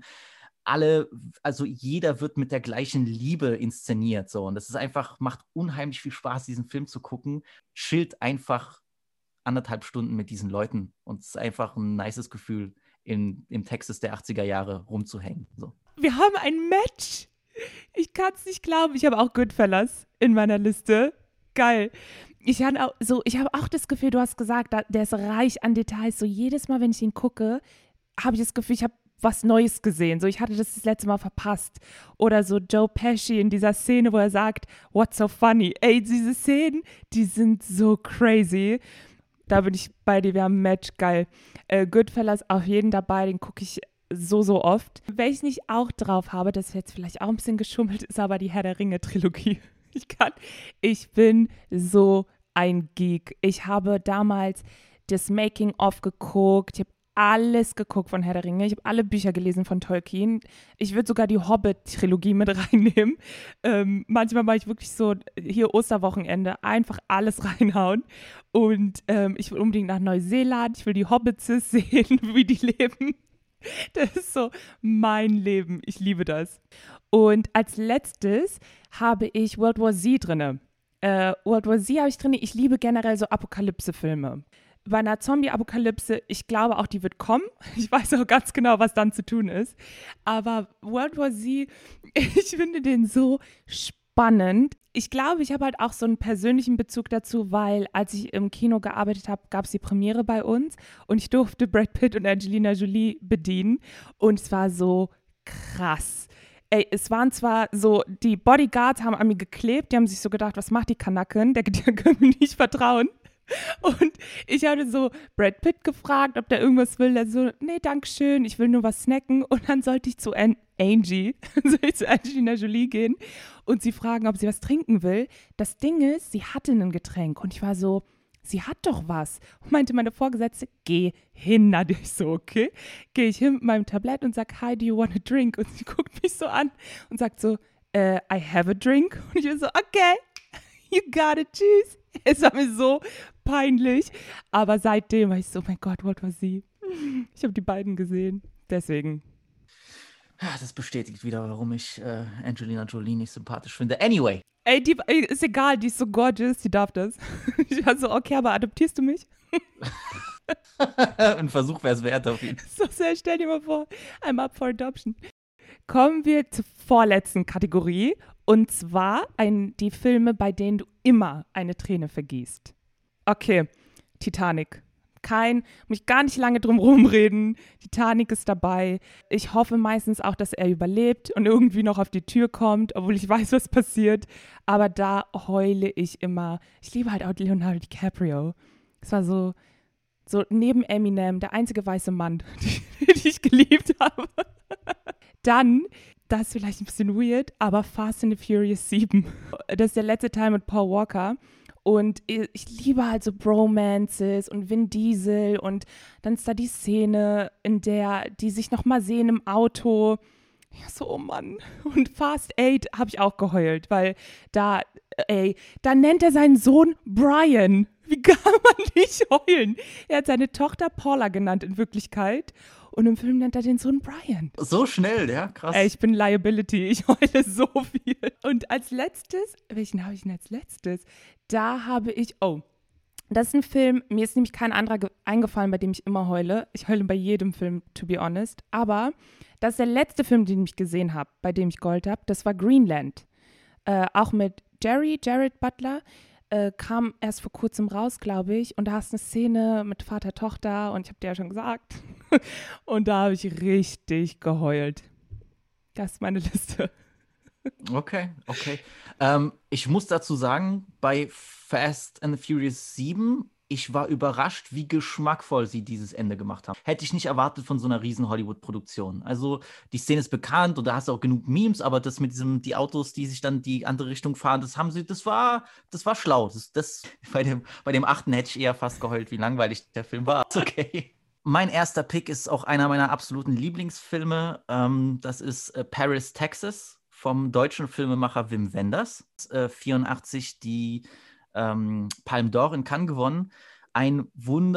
also jeder wird mit der gleichen Liebe inszeniert. So. Und das ist einfach, macht unheimlich viel Spaß, diesen Film zu gucken. Chillt einfach 1,5 Stunden mit diesen Leuten. Und es ist einfach ein nices Gefühl, im Texas der 80er Jahre rumzuhängen. So. Wir haben ein Match. Ich kann es nicht glauben. Ich habe auch Goodfellas in meiner Liste. Geil. Ich habe auch das Gefühl, du hast gesagt, der ist reich an Details. So jedes Mal, wenn ich ihn gucke, habe ich das Gefühl, ich habe was Neues gesehen. So, ich hatte das letzte Mal verpasst. Oder so Joe Pesci in dieser Szene, wo er sagt, what's so funny? Ey, diese Szenen, die sind so crazy. Da bin ich bei dir, wir haben ein Match, geil. Goodfellas auf jeden dabei, den gucke ich so oft. Welchen ich auch drauf habe, das ist jetzt vielleicht auch ein bisschen geschummelt, ist aber die Herr der Ringe-Trilogie. Ich bin so ein Geek. Ich habe damals das Making-of geguckt, ich habe alles geguckt von Herr der Ringe. Ich habe alle Bücher gelesen von Tolkien. Ich würde sogar die Hobbit-Trilogie mit reinnehmen. Manchmal mache ich wirklich so, hier Osterwochenende, einfach alles reinhauen. Und ich will unbedingt nach Neuseeland. Ich will die Hobbits sehen, wie die leben. Das ist so mein Leben. Ich liebe das. Und als letztes habe ich World War Z drin. World War Z habe ich drin. Ich liebe generell so Apokalypse-Filme. Bei einer Zombie-Apokalypse, ich glaube auch, die wird kommen. Ich weiß auch ganz genau, was dann zu tun ist. Aber World War Z, ich finde den so spannend. Ich glaube, ich habe halt auch so einen persönlichen Bezug dazu, weil als ich im Kino gearbeitet habe, gab es die Premiere bei uns und ich durfte Brad Pitt und Angelina Jolie bedienen und es war so krass. Ey, es waren zwar so, die Bodyguards haben an mir geklebt, die haben sich so gedacht, was macht die Kanaken? Der können wir nicht vertrauen. Und ich hatte so Brad Pitt gefragt, ob der irgendwas will. Der so, nee, dankeschön, ich will nur was snacken. Und dann sollte ich zu Angie, sollte ich zu Angelina Jolie gehen und sie fragen, ob sie was trinken will. Das Ding ist, sie hatte ein Getränk und ich war so, sie hat doch was. Und meinte meine Vorgesetzte, geh hin. Na, ich so, okay. Gehe ich hin mit meinem Tablett und sag, hi, do you want a drink? Und sie guckt mich so an und sagt so, I have a drink. Und ich war so, okay, you got it, tschüss. Es war mir so peinlich. Aber seitdem war ich so, oh mein Gott, what was sie? Ich habe die beiden gesehen. Deswegen. Ja, das bestätigt wieder, warum ich Angelina Jolie nicht sympathisch finde. Anyway. Ey, ist egal, die ist so gorgeous, die darf das. Ich war so, okay, aber adoptierst du mich? Ein Versuch wäre es wert auf ihn. So sehr, stell dir mal vor, I'm up for adoption. Kommen wir zur vorletzten Kategorie. Und zwar die Filme, bei denen du immer eine Träne vergießt. Okay, Titanic. Muss gar nicht lange drum rumreden. Titanic ist dabei. Ich hoffe meistens auch, dass er überlebt und irgendwie noch auf die Tür kommt, obwohl ich weiß, was passiert. Aber da heule ich immer. Ich liebe halt auch Leonardo DiCaprio. Es war so neben Eminem der einzige weiße Mann, den ich geliebt habe. Dann, das ist vielleicht ein bisschen weird, aber Fast and the Furious 7. Das ist der letzte Teil mit Paul Walker. Und ich liebe halt so Bromances und Vin Diesel und dann ist da die Szene, in der die sich nochmal sehen im Auto. Ja, so, oh Mann. Und Fast 8 habe ich auch geheult, weil da nennt er seinen Sohn Brian. Wie kann man nicht heulen? Er hat seine Tochter Paula genannt in Wirklichkeit. Und im Film nennt er den Sohn Brian. So schnell, ja, krass. Ey, ich bin Liability, ich heule so viel. Und als letztes, welchen habe ich denn als letztes? Da habe ich, das ist ein Film, mir ist nämlich kein anderer eingefallen, bei dem ich immer heule. Ich heule bei jedem Film, to be honest. Aber das ist der letzte Film, den ich gesehen habe, bei dem ich geheult habe. Das war Greenland. Auch mit Jared Butler. Kam erst vor kurzem raus, glaube ich. Und da hast du eine Szene mit Vater, Tochter. Und ich habe dir ja schon gesagt. Und da habe ich richtig geheult. Das ist meine Liste. Okay. Ich muss dazu sagen, bei Fast and the Furious 7, ich war überrascht, wie geschmackvoll sie dieses Ende gemacht haben. Hätte ich nicht erwartet von so einer riesen Hollywood-Produktion. Also die Szene ist bekannt und da hast du auch genug Memes, aber das mit die Autos, die sich dann die andere Richtung fahren, das war schlau. Bei dem 8. hätte ich eher fast geheult, wie langweilig der Film war. Okay. Mein erster Pick ist auch einer meiner absoluten Lieblingsfilme. Das ist Paris, Texas vom deutschen Filmemacher Wim Wenders. 1984 die Palme d'Or in Cannes gewonnen. Ein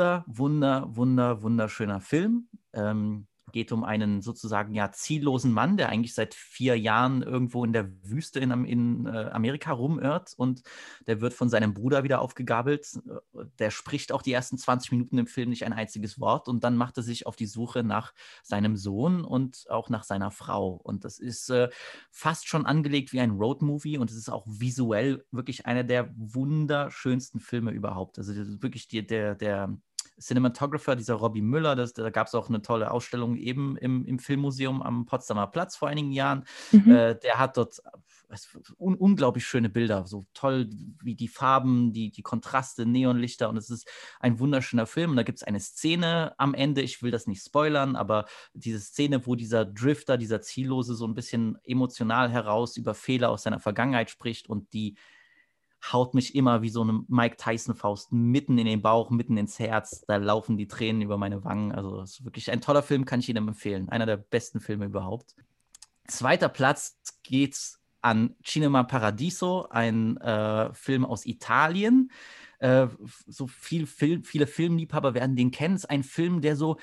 wunderschöner Film. Geht um einen sozusagen ziellosen Mann, der eigentlich seit 4 Jahren irgendwo in der Wüste in Amerika rumirrt und der wird von seinem Bruder wieder aufgegabelt. Der spricht auch die ersten 20 Minuten im Film nicht ein einziges Wort und dann macht er sich auf die Suche nach seinem Sohn und auch nach seiner Frau. Und das ist fast schon angelegt wie ein Roadmovie und es ist auch visuell wirklich einer der wunderschönsten Filme überhaupt. Also das ist wirklich der Cinematographer, dieser Robbie Müller, da gab es auch eine tolle Ausstellung eben im Filmmuseum am Potsdamer Platz vor einigen Jahren. Der hat dort unglaublich schöne Bilder, so toll wie die Farben, die Kontraste, Neonlichter und es ist ein wunderschöner Film und da gibt es eine Szene am Ende, ich will das nicht spoilern, aber diese Szene, wo dieser Drifter, dieser Ziellose so ein bisschen emotional heraus über Fehler aus seiner Vergangenheit spricht und die haut mich immer wie so eine Mike Tyson-Faust mitten in den Bauch, mitten ins Herz. Da laufen die Tränen über meine Wangen. Also es ist wirklich ein toller Film, kann ich Ihnen empfehlen. Einer der besten Filme überhaupt. Zweiter Platz geht's an Cinema Paradiso, ein Film aus Italien. So viele Filmliebhaber werden den kennen. Es ist ein Film, der so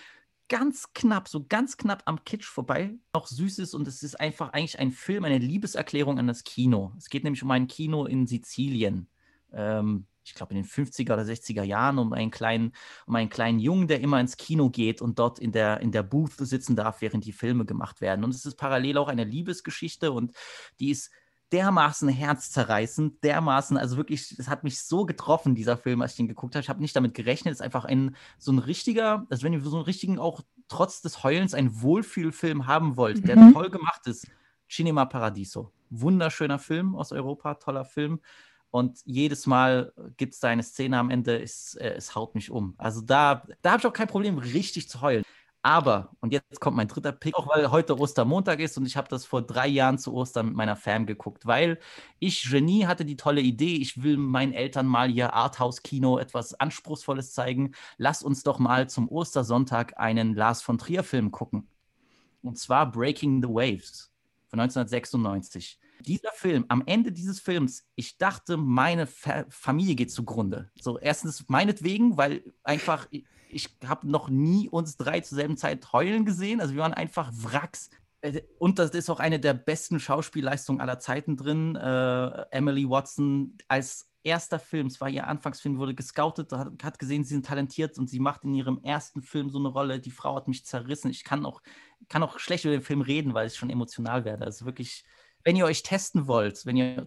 ganz knapp am Kitsch vorbei noch süß ist und es ist einfach eigentlich ein Film, eine Liebeserklärung an das Kino. Es geht nämlich um ein Kino in Sizilien. Ich glaube in den 50er oder 60er Jahren, um einen kleinen Jungen, der immer ins Kino geht und dort in der Booth sitzen darf, während die Filme gemacht werden. Und es ist parallel auch eine Liebesgeschichte und die ist dermaßen herzzerreißend, dermaßen, also wirklich, es hat mich so getroffen, dieser Film, als ich ihn geguckt habe. Ich habe nicht damit gerechnet. Es ist einfach so ein richtiger, also wenn ihr so einen richtigen, auch trotz des Heulens, einen Wohlfühlfilm haben wollt, der toll gemacht ist, Cinema Paradiso. Wunderschöner Film aus Europa, toller Film. Und jedes Mal gibt es da eine Szene am Ende, es haut mich um. Also da habe ich auch kein Problem, richtig zu heulen. Aber, und jetzt kommt mein dritter Pick, auch weil heute Ostermontag ist und ich habe das vor 3 Jahren zu Ostern mit meiner Fam geguckt, weil ich, Genie, hatte die tolle Idee, ich will meinen Eltern mal hier Arthouse-Kino etwas Anspruchsvolles zeigen. Lass uns doch mal zum Ostersonntag einen Lars von Trier-Film gucken. Und zwar Breaking the Waves von 1996. Dieser Film, am Ende dieses Films, ich dachte, meine Familie geht zugrunde. So, erstens meinetwegen, weil einfach, ich habe noch nie uns 3 zur selben Zeit heulen gesehen. Also wir waren einfach Wracks. Und das ist auch eine der besten Schauspielleistungen aller Zeiten drin. Emily Watson als erster Film, es war ihr Anfangsfilm, wurde gescoutet, hat gesehen, sie sind talentiert und sie macht in ihrem ersten Film so eine Rolle. Die Frau hat mich zerrissen. Ich kann auch schlecht über den Film reden, weil ich schon emotional werde. Also wirklich, wenn ihr testen wollt,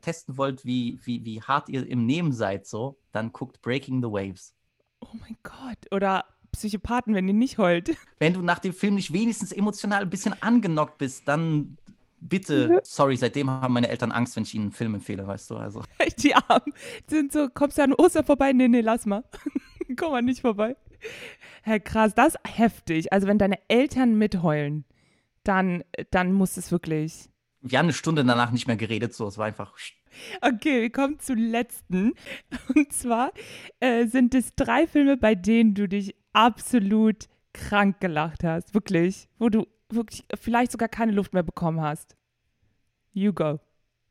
wie hart ihr im Nehmen seid, so, dann guckt Breaking the Waves. Oh mein Gott. Oder Psychopathen, wenn ihr nicht heult. Wenn du nach dem Film nicht wenigstens emotional ein bisschen angenockt bist, dann bitte, sorry, seitdem haben meine Eltern Angst, wenn ich ihnen einen Film empfehle, weißt du, also. Die Armen sind so, kommst du an Ostern vorbei? Nee, lass mal. Komm mal nicht vorbei. Herr krass, das ist heftig. Also wenn deine Eltern mitheulen, dann muss es wirklich. Wir haben eine Stunde danach nicht mehr geredet, so, es war einfach. Okay, wir kommen zum letzten. Und zwar sind es 3 Filme, bei denen du dich absolut krank gelacht hast. Wirklich. Wo du wirklich vielleicht sogar keine Luft mehr bekommen hast. You go.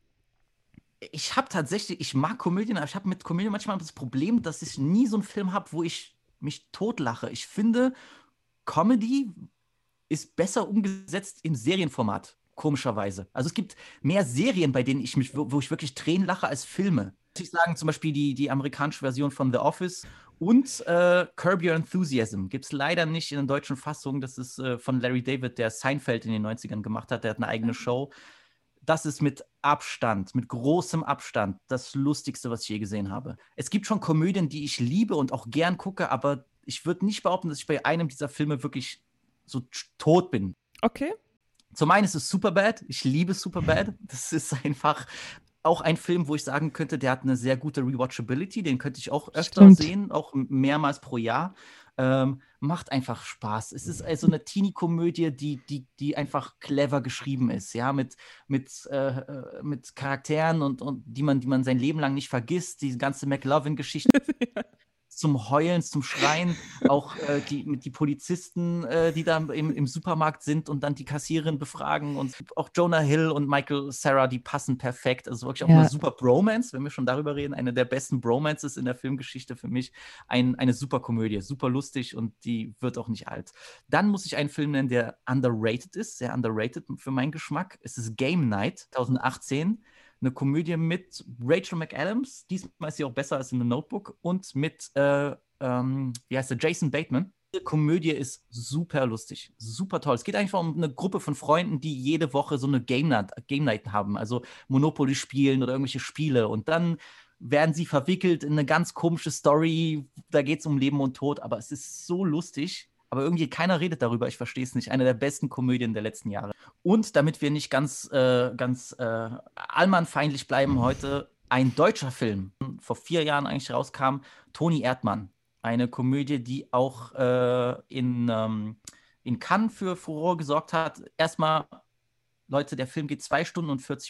Ich mag Komödien, aber ich habe mit Komödien manchmal das Problem, dass ich nie so einen Film habe, wo ich mich totlache. Ich finde, Comedy ist besser umgesetzt im Serienformat, komischerweise. Also es gibt mehr Serien, bei denen wo ich wirklich Tränen lache, als Filme. Muss ich sagen, zum Beispiel die amerikanische Version von The Office und Curb Your Enthusiasm gibt es leider nicht in der deutschen Fassung. Das ist von Larry David, der Seinfeld in den 90ern gemacht hat. Der hat eine eigene Show. Das ist mit großem Abstand, das Lustigste, was ich je gesehen habe. Es gibt schon Komödien, die ich liebe und auch gern gucke, aber ich würde nicht behaupten, dass ich bei einem dieser Filme wirklich so tot bin. Okay. Zum einen ist es Superbad. Ich liebe Superbad. Das ist einfach auch ein Film, wo ich sagen könnte, der hat eine sehr gute Rewatchability. Den könnte ich auch öfter sehen, auch mehrmals pro Jahr. Macht einfach Spaß. Es ist also eine Teenie-Komödie, die einfach clever geschrieben ist, ja, mit Charakteren und die man sein Leben lang nicht vergisst. Die ganze McLovin-Geschichte. Zum Heulen, zum Schreien, auch die Polizisten, die da im Supermarkt sind und dann die Kassiererin befragen und auch Jonah Hill und Michael Cera, die passen perfekt. Also wirklich auch eine super Bromance, wenn wir schon darüber reden, eine der besten Bromances in der Filmgeschichte für mich. Eine super Komödie, super lustig und die wird auch nicht alt. Dann muss ich einen Film nennen, der underrated ist, sehr underrated für meinen Geschmack. Es ist Game Night 2018. Eine Komödie mit Rachel McAdams, diesmal ist sie auch besser als in The Notebook, und mit, wie heißt der, Jason Bateman. Die Komödie ist super lustig, super toll. Es geht einfach um eine Gruppe von Freunden, die jede Woche so eine Game Night haben, also Monopoly spielen oder irgendwelche Spiele. Und dann werden sie verwickelt in eine ganz komische Story, da geht es um Leben und Tod, aber es ist so lustig. Aber irgendwie keiner redet darüber, ich verstehe es nicht. Eine der besten Komödien der letzten Jahre. Und damit wir nicht ganz allmannfeindlich bleiben heute, ein deutscher Film, vor 4 Jahren eigentlich rauskam, Toni Erdmann. Eine Komödie, die auch in Cannes für Furore gesorgt hat. Erstmal, Leute, der Film geht 2 Stunden und 40 Minuten.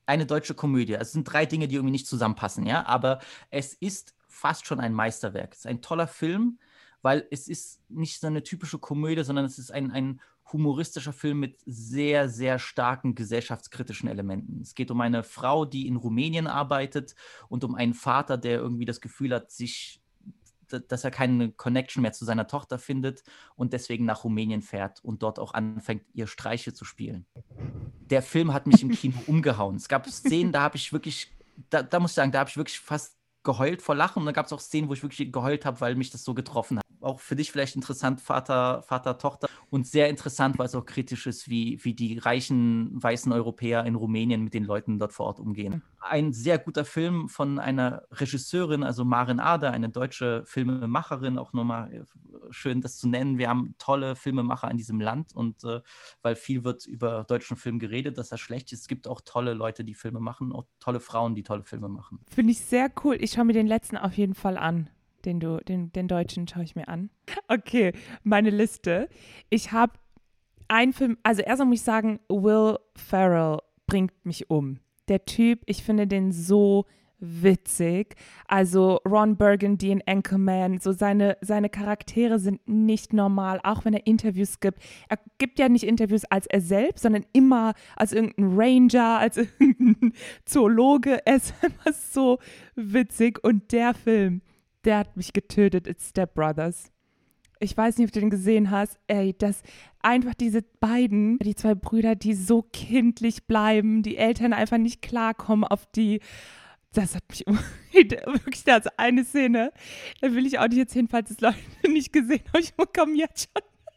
eine deutsche Komödie. Also es sind 3 Dinge, die irgendwie nicht zusammenpassen, ja. Aber es ist fast schon ein Meisterwerk. Es ist ein toller Film, weil es ist nicht so eine typische Komödie, sondern es ist ein humoristischer Film mit sehr, sehr starken gesellschaftskritischen Elementen. Es geht um eine Frau, die in Rumänien arbeitet und um einen Vater, der irgendwie das Gefühl hat, dass er keine Connection mehr zu seiner Tochter findet und deswegen nach Rumänien fährt und dort auch anfängt, ihr Streiche zu spielen. Der Film hat mich im Kino umgehauen. Es gab Szenen, da habe ich wirklich, da muss ich sagen, da habe ich wirklich fast geheult vor Lachen. Und dann gab es auch Szenen, wo ich wirklich geheult habe, weil mich das so getroffen hat. Auch für dich vielleicht interessant, Vater, Tochter. Und sehr interessant, weil es auch kritisch ist, wie die reichen weißen Europäer in Rumänien mit den Leuten dort vor Ort umgehen. Ein sehr guter Film von einer Regisseurin, also Maren Ader, eine deutsche Filmemacherin, auch nochmal schön das zu nennen. Wir haben tolle Filmemacher in diesem Land und weil viel wird über deutschen Film geredet, dass das schlecht ist. Es gibt auch tolle Leute, die Filme machen, auch tolle Frauen, die tolle Filme machen. Finde ich sehr cool. Ich schaue mir den letzten auf jeden Fall an. Den deutschen schaue ich mir an. Okay, meine Liste. Ich habe einen Film, also erstmal muss ich sagen, Will Ferrell bringt mich um. Der Typ, ich finde den so witzig. Also Ron Burgundy in Anchorman, so seine Charaktere sind nicht normal, auch wenn er Interviews gibt. Er gibt ja nicht Interviews als er selbst, sondern immer als irgendein Ranger, als irgendein Zoologe. Er ist immer so witzig und der Film, der hat mich getötet, It's Step Brothers. Ich weiß nicht, ob du den gesehen hast. Ey, das einfach diese beiden, die 2 Brüder, die so kindlich bleiben, die Eltern einfach nicht klarkommen auf die. Das hat mich wirklich, da ist eine Szene, da will ich auch nicht jetzt hin, falls es Leute nicht gesehen haben. Ich komme jetzt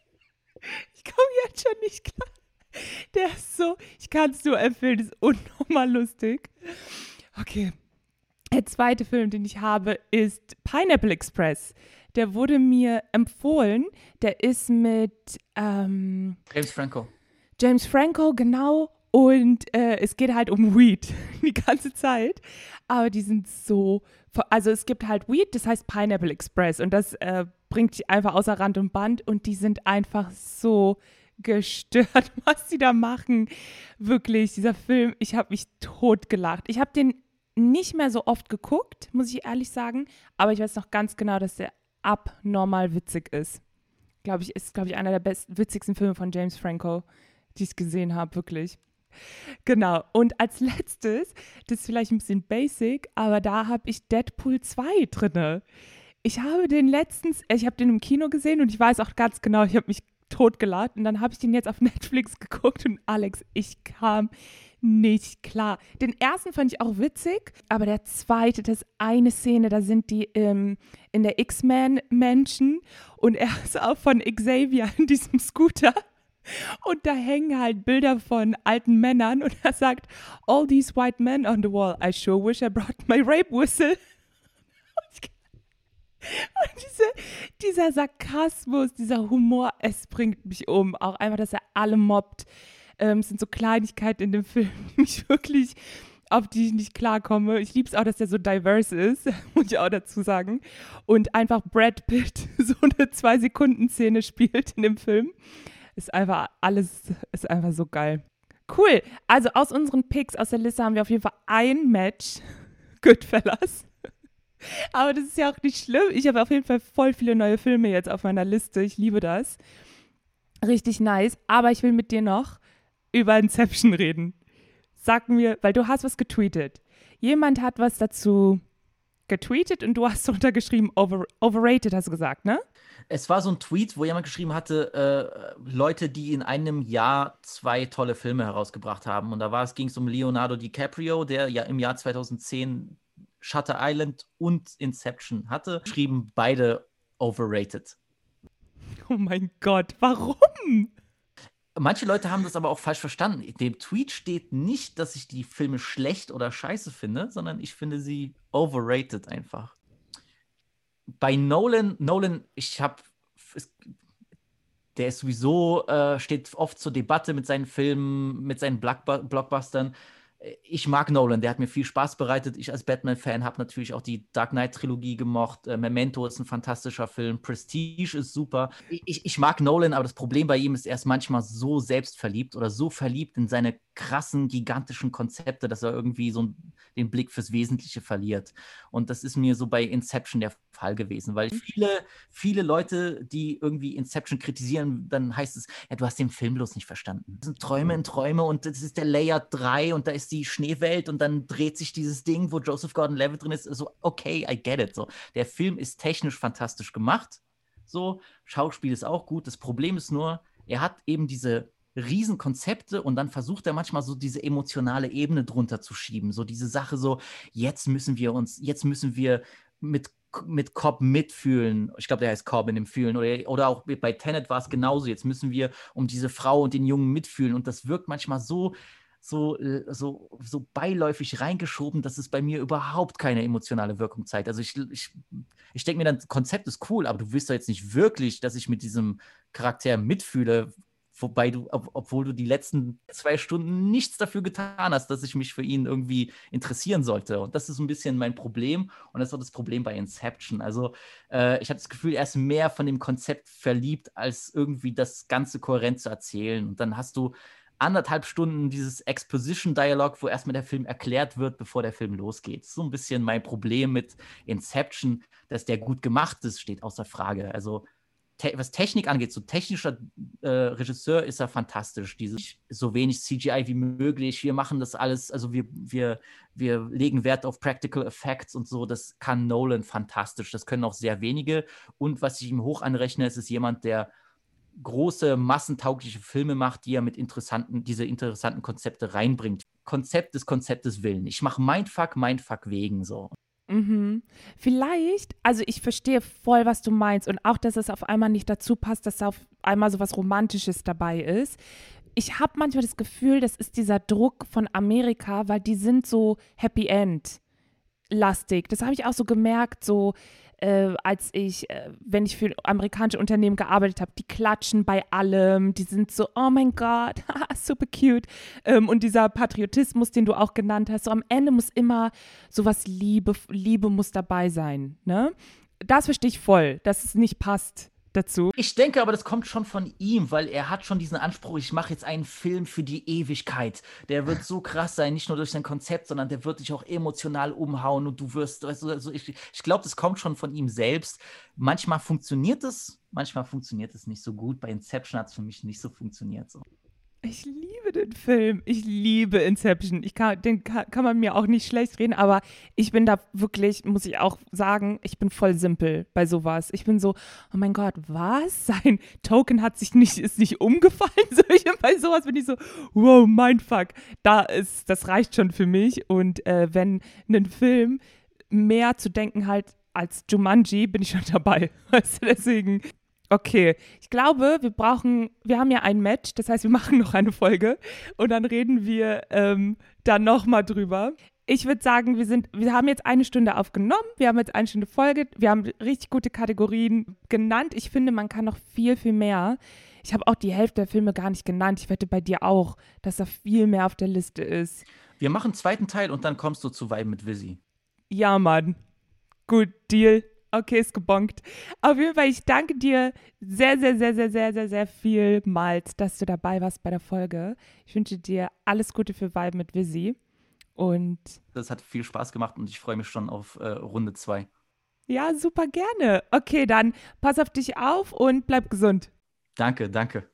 schon nicht klar. Der ist so, ich kann es nur empfehlen, das ist unnormal lustig. Okay. Der zweite Film, den ich habe, ist Pineapple Express. Der wurde mir empfohlen. Der ist mit James Franco, genau. Und es geht halt um Weed die ganze Zeit. Aber die sind so, also es gibt halt Weed, das heißt Pineapple Express. Und das bringt dich einfach außer Rand und Band. Und die sind einfach so gestört, was die da machen. Wirklich, dieser Film, ich habe mich totgelacht. Ich habe den nicht mehr so oft geguckt, muss ich ehrlich sagen. Aber ich weiß noch ganz genau, dass der abnormal witzig ist. Ist einer der witzigsten Filme von James Franco, die ich gesehen habe, wirklich. Genau. Und als letztes, das ist vielleicht ein bisschen basic, aber da habe ich Deadpool 2 drinne. Ich habe den im Kino gesehen und ich weiß auch ganz genau, ich habe mich totgelacht und dann habe ich den jetzt auf Netflix geguckt und Alex, ich kam nicht klar. Den ersten fand ich auch witzig, aber der zweite, das ist eine Szene, da sind die in der X-Men-Menschen und er ist auch von Xavier in diesem Scooter und da hängen halt Bilder von alten Männern und er sagt, all these white men on the wall, I sure wish I brought my rape whistle. Und dieser Sarkasmus, dieser Humor, es bringt mich um. Auch einfach, dass er alle mobbt. Es sind so Kleinigkeiten in dem Film, auf die ich nicht klarkomme. Ich liebe es auch, dass der so diverse ist, muss ich auch dazu sagen. Und einfach Brad Pitt so eine 2-Sekunden-Szene spielt in dem Film. Ist einfach so geil. Cool. Also aus unseren Picks, aus der Liste haben wir auf jeden Fall ein Match. Goodfellas. Aber das ist ja auch nicht schlimm. Ich habe auf jeden Fall voll viele neue Filme jetzt auf meiner Liste. Ich liebe das. Richtig nice. Aber ich will mit dir noch über Inception reden. Sag mir, weil du hast was getweetet. Jemand hat was dazu getweetet und du hast drunter geschrieben, overrated hast du gesagt, ne? Es war so ein Tweet, wo jemand geschrieben hatte, Leute, die in einem Jahr 2 tolle Filme herausgebracht haben. Und ging es um Leonardo DiCaprio, der ja im Jahr 2010 Shutter Island und Inception hatte. Geschrieben, beide overrated. Oh mein Gott, warum? Manche Leute haben das aber auch falsch verstanden. In dem Tweet steht nicht, dass ich die Filme schlecht oder scheiße finde, sondern ich finde sie overrated einfach. Bei Nolan, der ist sowieso, steht oft zur Debatte mit seinen Filmen, mit seinen Blockbustern. ich mag Nolan, der hat mir viel Spaß bereitet. Ich als Batman-Fan habe natürlich auch die Dark Knight-Trilogie gemocht. Memento ist ein fantastischer Film. Prestige ist super. Ich mag Nolan, aber das Problem bei ihm ist, er ist manchmal so selbstverliebt oder so verliebt in seine krassen, gigantischen Konzepte, dass er irgendwie so den Blick fürs Wesentliche verliert. Und das ist mir so bei Inception der Fall gewesen, weil viele Leute, die irgendwie Inception kritisieren, dann heißt es, ja, du hast den Film bloß nicht verstanden. Das sind Träume in Träume und das ist der Layer 3 und da ist die Schneewelt und dann dreht sich dieses Ding, wo Joseph Gordon-Levitt drin ist. So, okay, I get it. So, der Film ist technisch fantastisch gemacht. So, Schauspiel ist auch gut. Das Problem ist nur, er hat eben diese Riesenkonzepte und dann versucht er manchmal so diese emotionale Ebene drunter zu schieben. So diese Sache so, jetzt müssen wir mit Cobb mitfühlen. Ich glaube, der heißt Cobb in dem Fühlen. Oder auch bei Tenet war es genauso. Jetzt müssen wir um diese Frau und den Jungen mitfühlen. Und das wirkt manchmal so beiläufig reingeschoben, dass es bei mir überhaupt keine emotionale Wirkung zeigt. Also ich denke mir dann, Konzept ist cool, aber du willst doch jetzt nicht wirklich, dass ich mit diesem Charakter mitfühle, obwohl du die letzten 2 Stunden nichts dafür getan hast, dass ich mich für ihn irgendwie interessieren sollte. Und das ist ein bisschen mein Problem. Und das ist auch das Problem bei Inception. Also ich habe das Gefühl, er ist mehr von dem Konzept verliebt, als irgendwie das Ganze kohärent zu erzählen. Und dann hast du 1,5 Stunden dieses Exposition-Dialog, wo erstmal der Film erklärt wird, bevor der Film losgeht. So ein bisschen mein Problem mit Inception, dass der gut gemacht ist, steht außer Frage. Also was Technik angeht, so technischer Regisseur ist er fantastisch. So wenig CGI wie möglich. Wir machen das alles, also wir legen Wert auf Practical Effects und so. Das kann Nolan fantastisch. Das können auch sehr wenige. Und was ich ihm hoch anrechne, ist jemand, der große, massentaugliche Filme macht, die er mit diese interessanten Konzepte reinbringt. Konzept des Konzeptes willen. Ich mache Mindfuck wegen so. Mhm. Vielleicht, also ich verstehe voll, was du meinst und auch, dass es auf einmal nicht dazu passt, dass da auf einmal so was Romantisches dabei ist. Ich habe manchmal das Gefühl, das ist dieser Druck von Amerika, weil die sind so Happy End lastig. Das habe ich auch so gemerkt, so wenn ich für amerikanische Unternehmen gearbeitet habe, die klatschen bei allem, die sind so, oh mein Gott, super cute. Und dieser Patriotismus, den du auch genannt hast, so am Ende muss immer sowas Liebe muss dabei sein, ne? Das verstehe ich voll, dass es nicht passt dazu. Ich denke aber, das kommt schon von ihm, weil er hat schon diesen Anspruch, ich mache jetzt einen Film für die Ewigkeit. Der wird so krass sein, nicht nur durch sein Konzept, sondern der wird dich auch emotional umhauen und du wirst, also ich glaube, das kommt schon von ihm selbst. Manchmal funktioniert es nicht so gut. Bei Inception hat es für mich nicht so funktioniert. So. Ich liebe den Film. Ich liebe Inception. Den kann man mir auch nicht schlecht reden, aber ich bin da wirklich, muss ich auch sagen, ich bin voll simpel bei sowas. Ich bin so, oh mein Gott, was? Sein Token ist nicht umgefallen? Bei sowas bin ich so, wow, mindfuck. Das reicht schon für mich. Und wenn ein Film mehr zu denken halt als Jumanji, bin ich schon dabei. Weißt du, deswegen. Okay, ich glaube, wir haben ja ein Match, das heißt, wir machen noch eine Folge und dann reden wir dann nochmal drüber. Ich würde sagen, wir haben jetzt 1 Stunde aufgenommen, wir haben jetzt 1 Stunde Folge, wir haben richtig gute Kategorien genannt. Ich finde, man kann noch viel, viel mehr. Ich habe auch die Hälfte der Filme gar nicht genannt. Ich wette bei dir auch, dass da viel mehr auf der Liste ist. Wir machen einen 2. Teil und dann kommst du zu Vibe mit Visi. Ja, Mann. Gut, Deal. Okay, ist gebongt. Auf jeden Fall, ich danke dir sehr, sehr, sehr, sehr, sehr, sehr, sehr vielmals, dass du dabei warst bei der Folge. Ich wünsche dir alles Gute für Vibe mit Visi. Und das hat viel Spaß gemacht und ich freue mich schon auf Runde 2. Ja, super gerne. Okay, dann pass auf dich auf und bleib gesund. Danke, danke.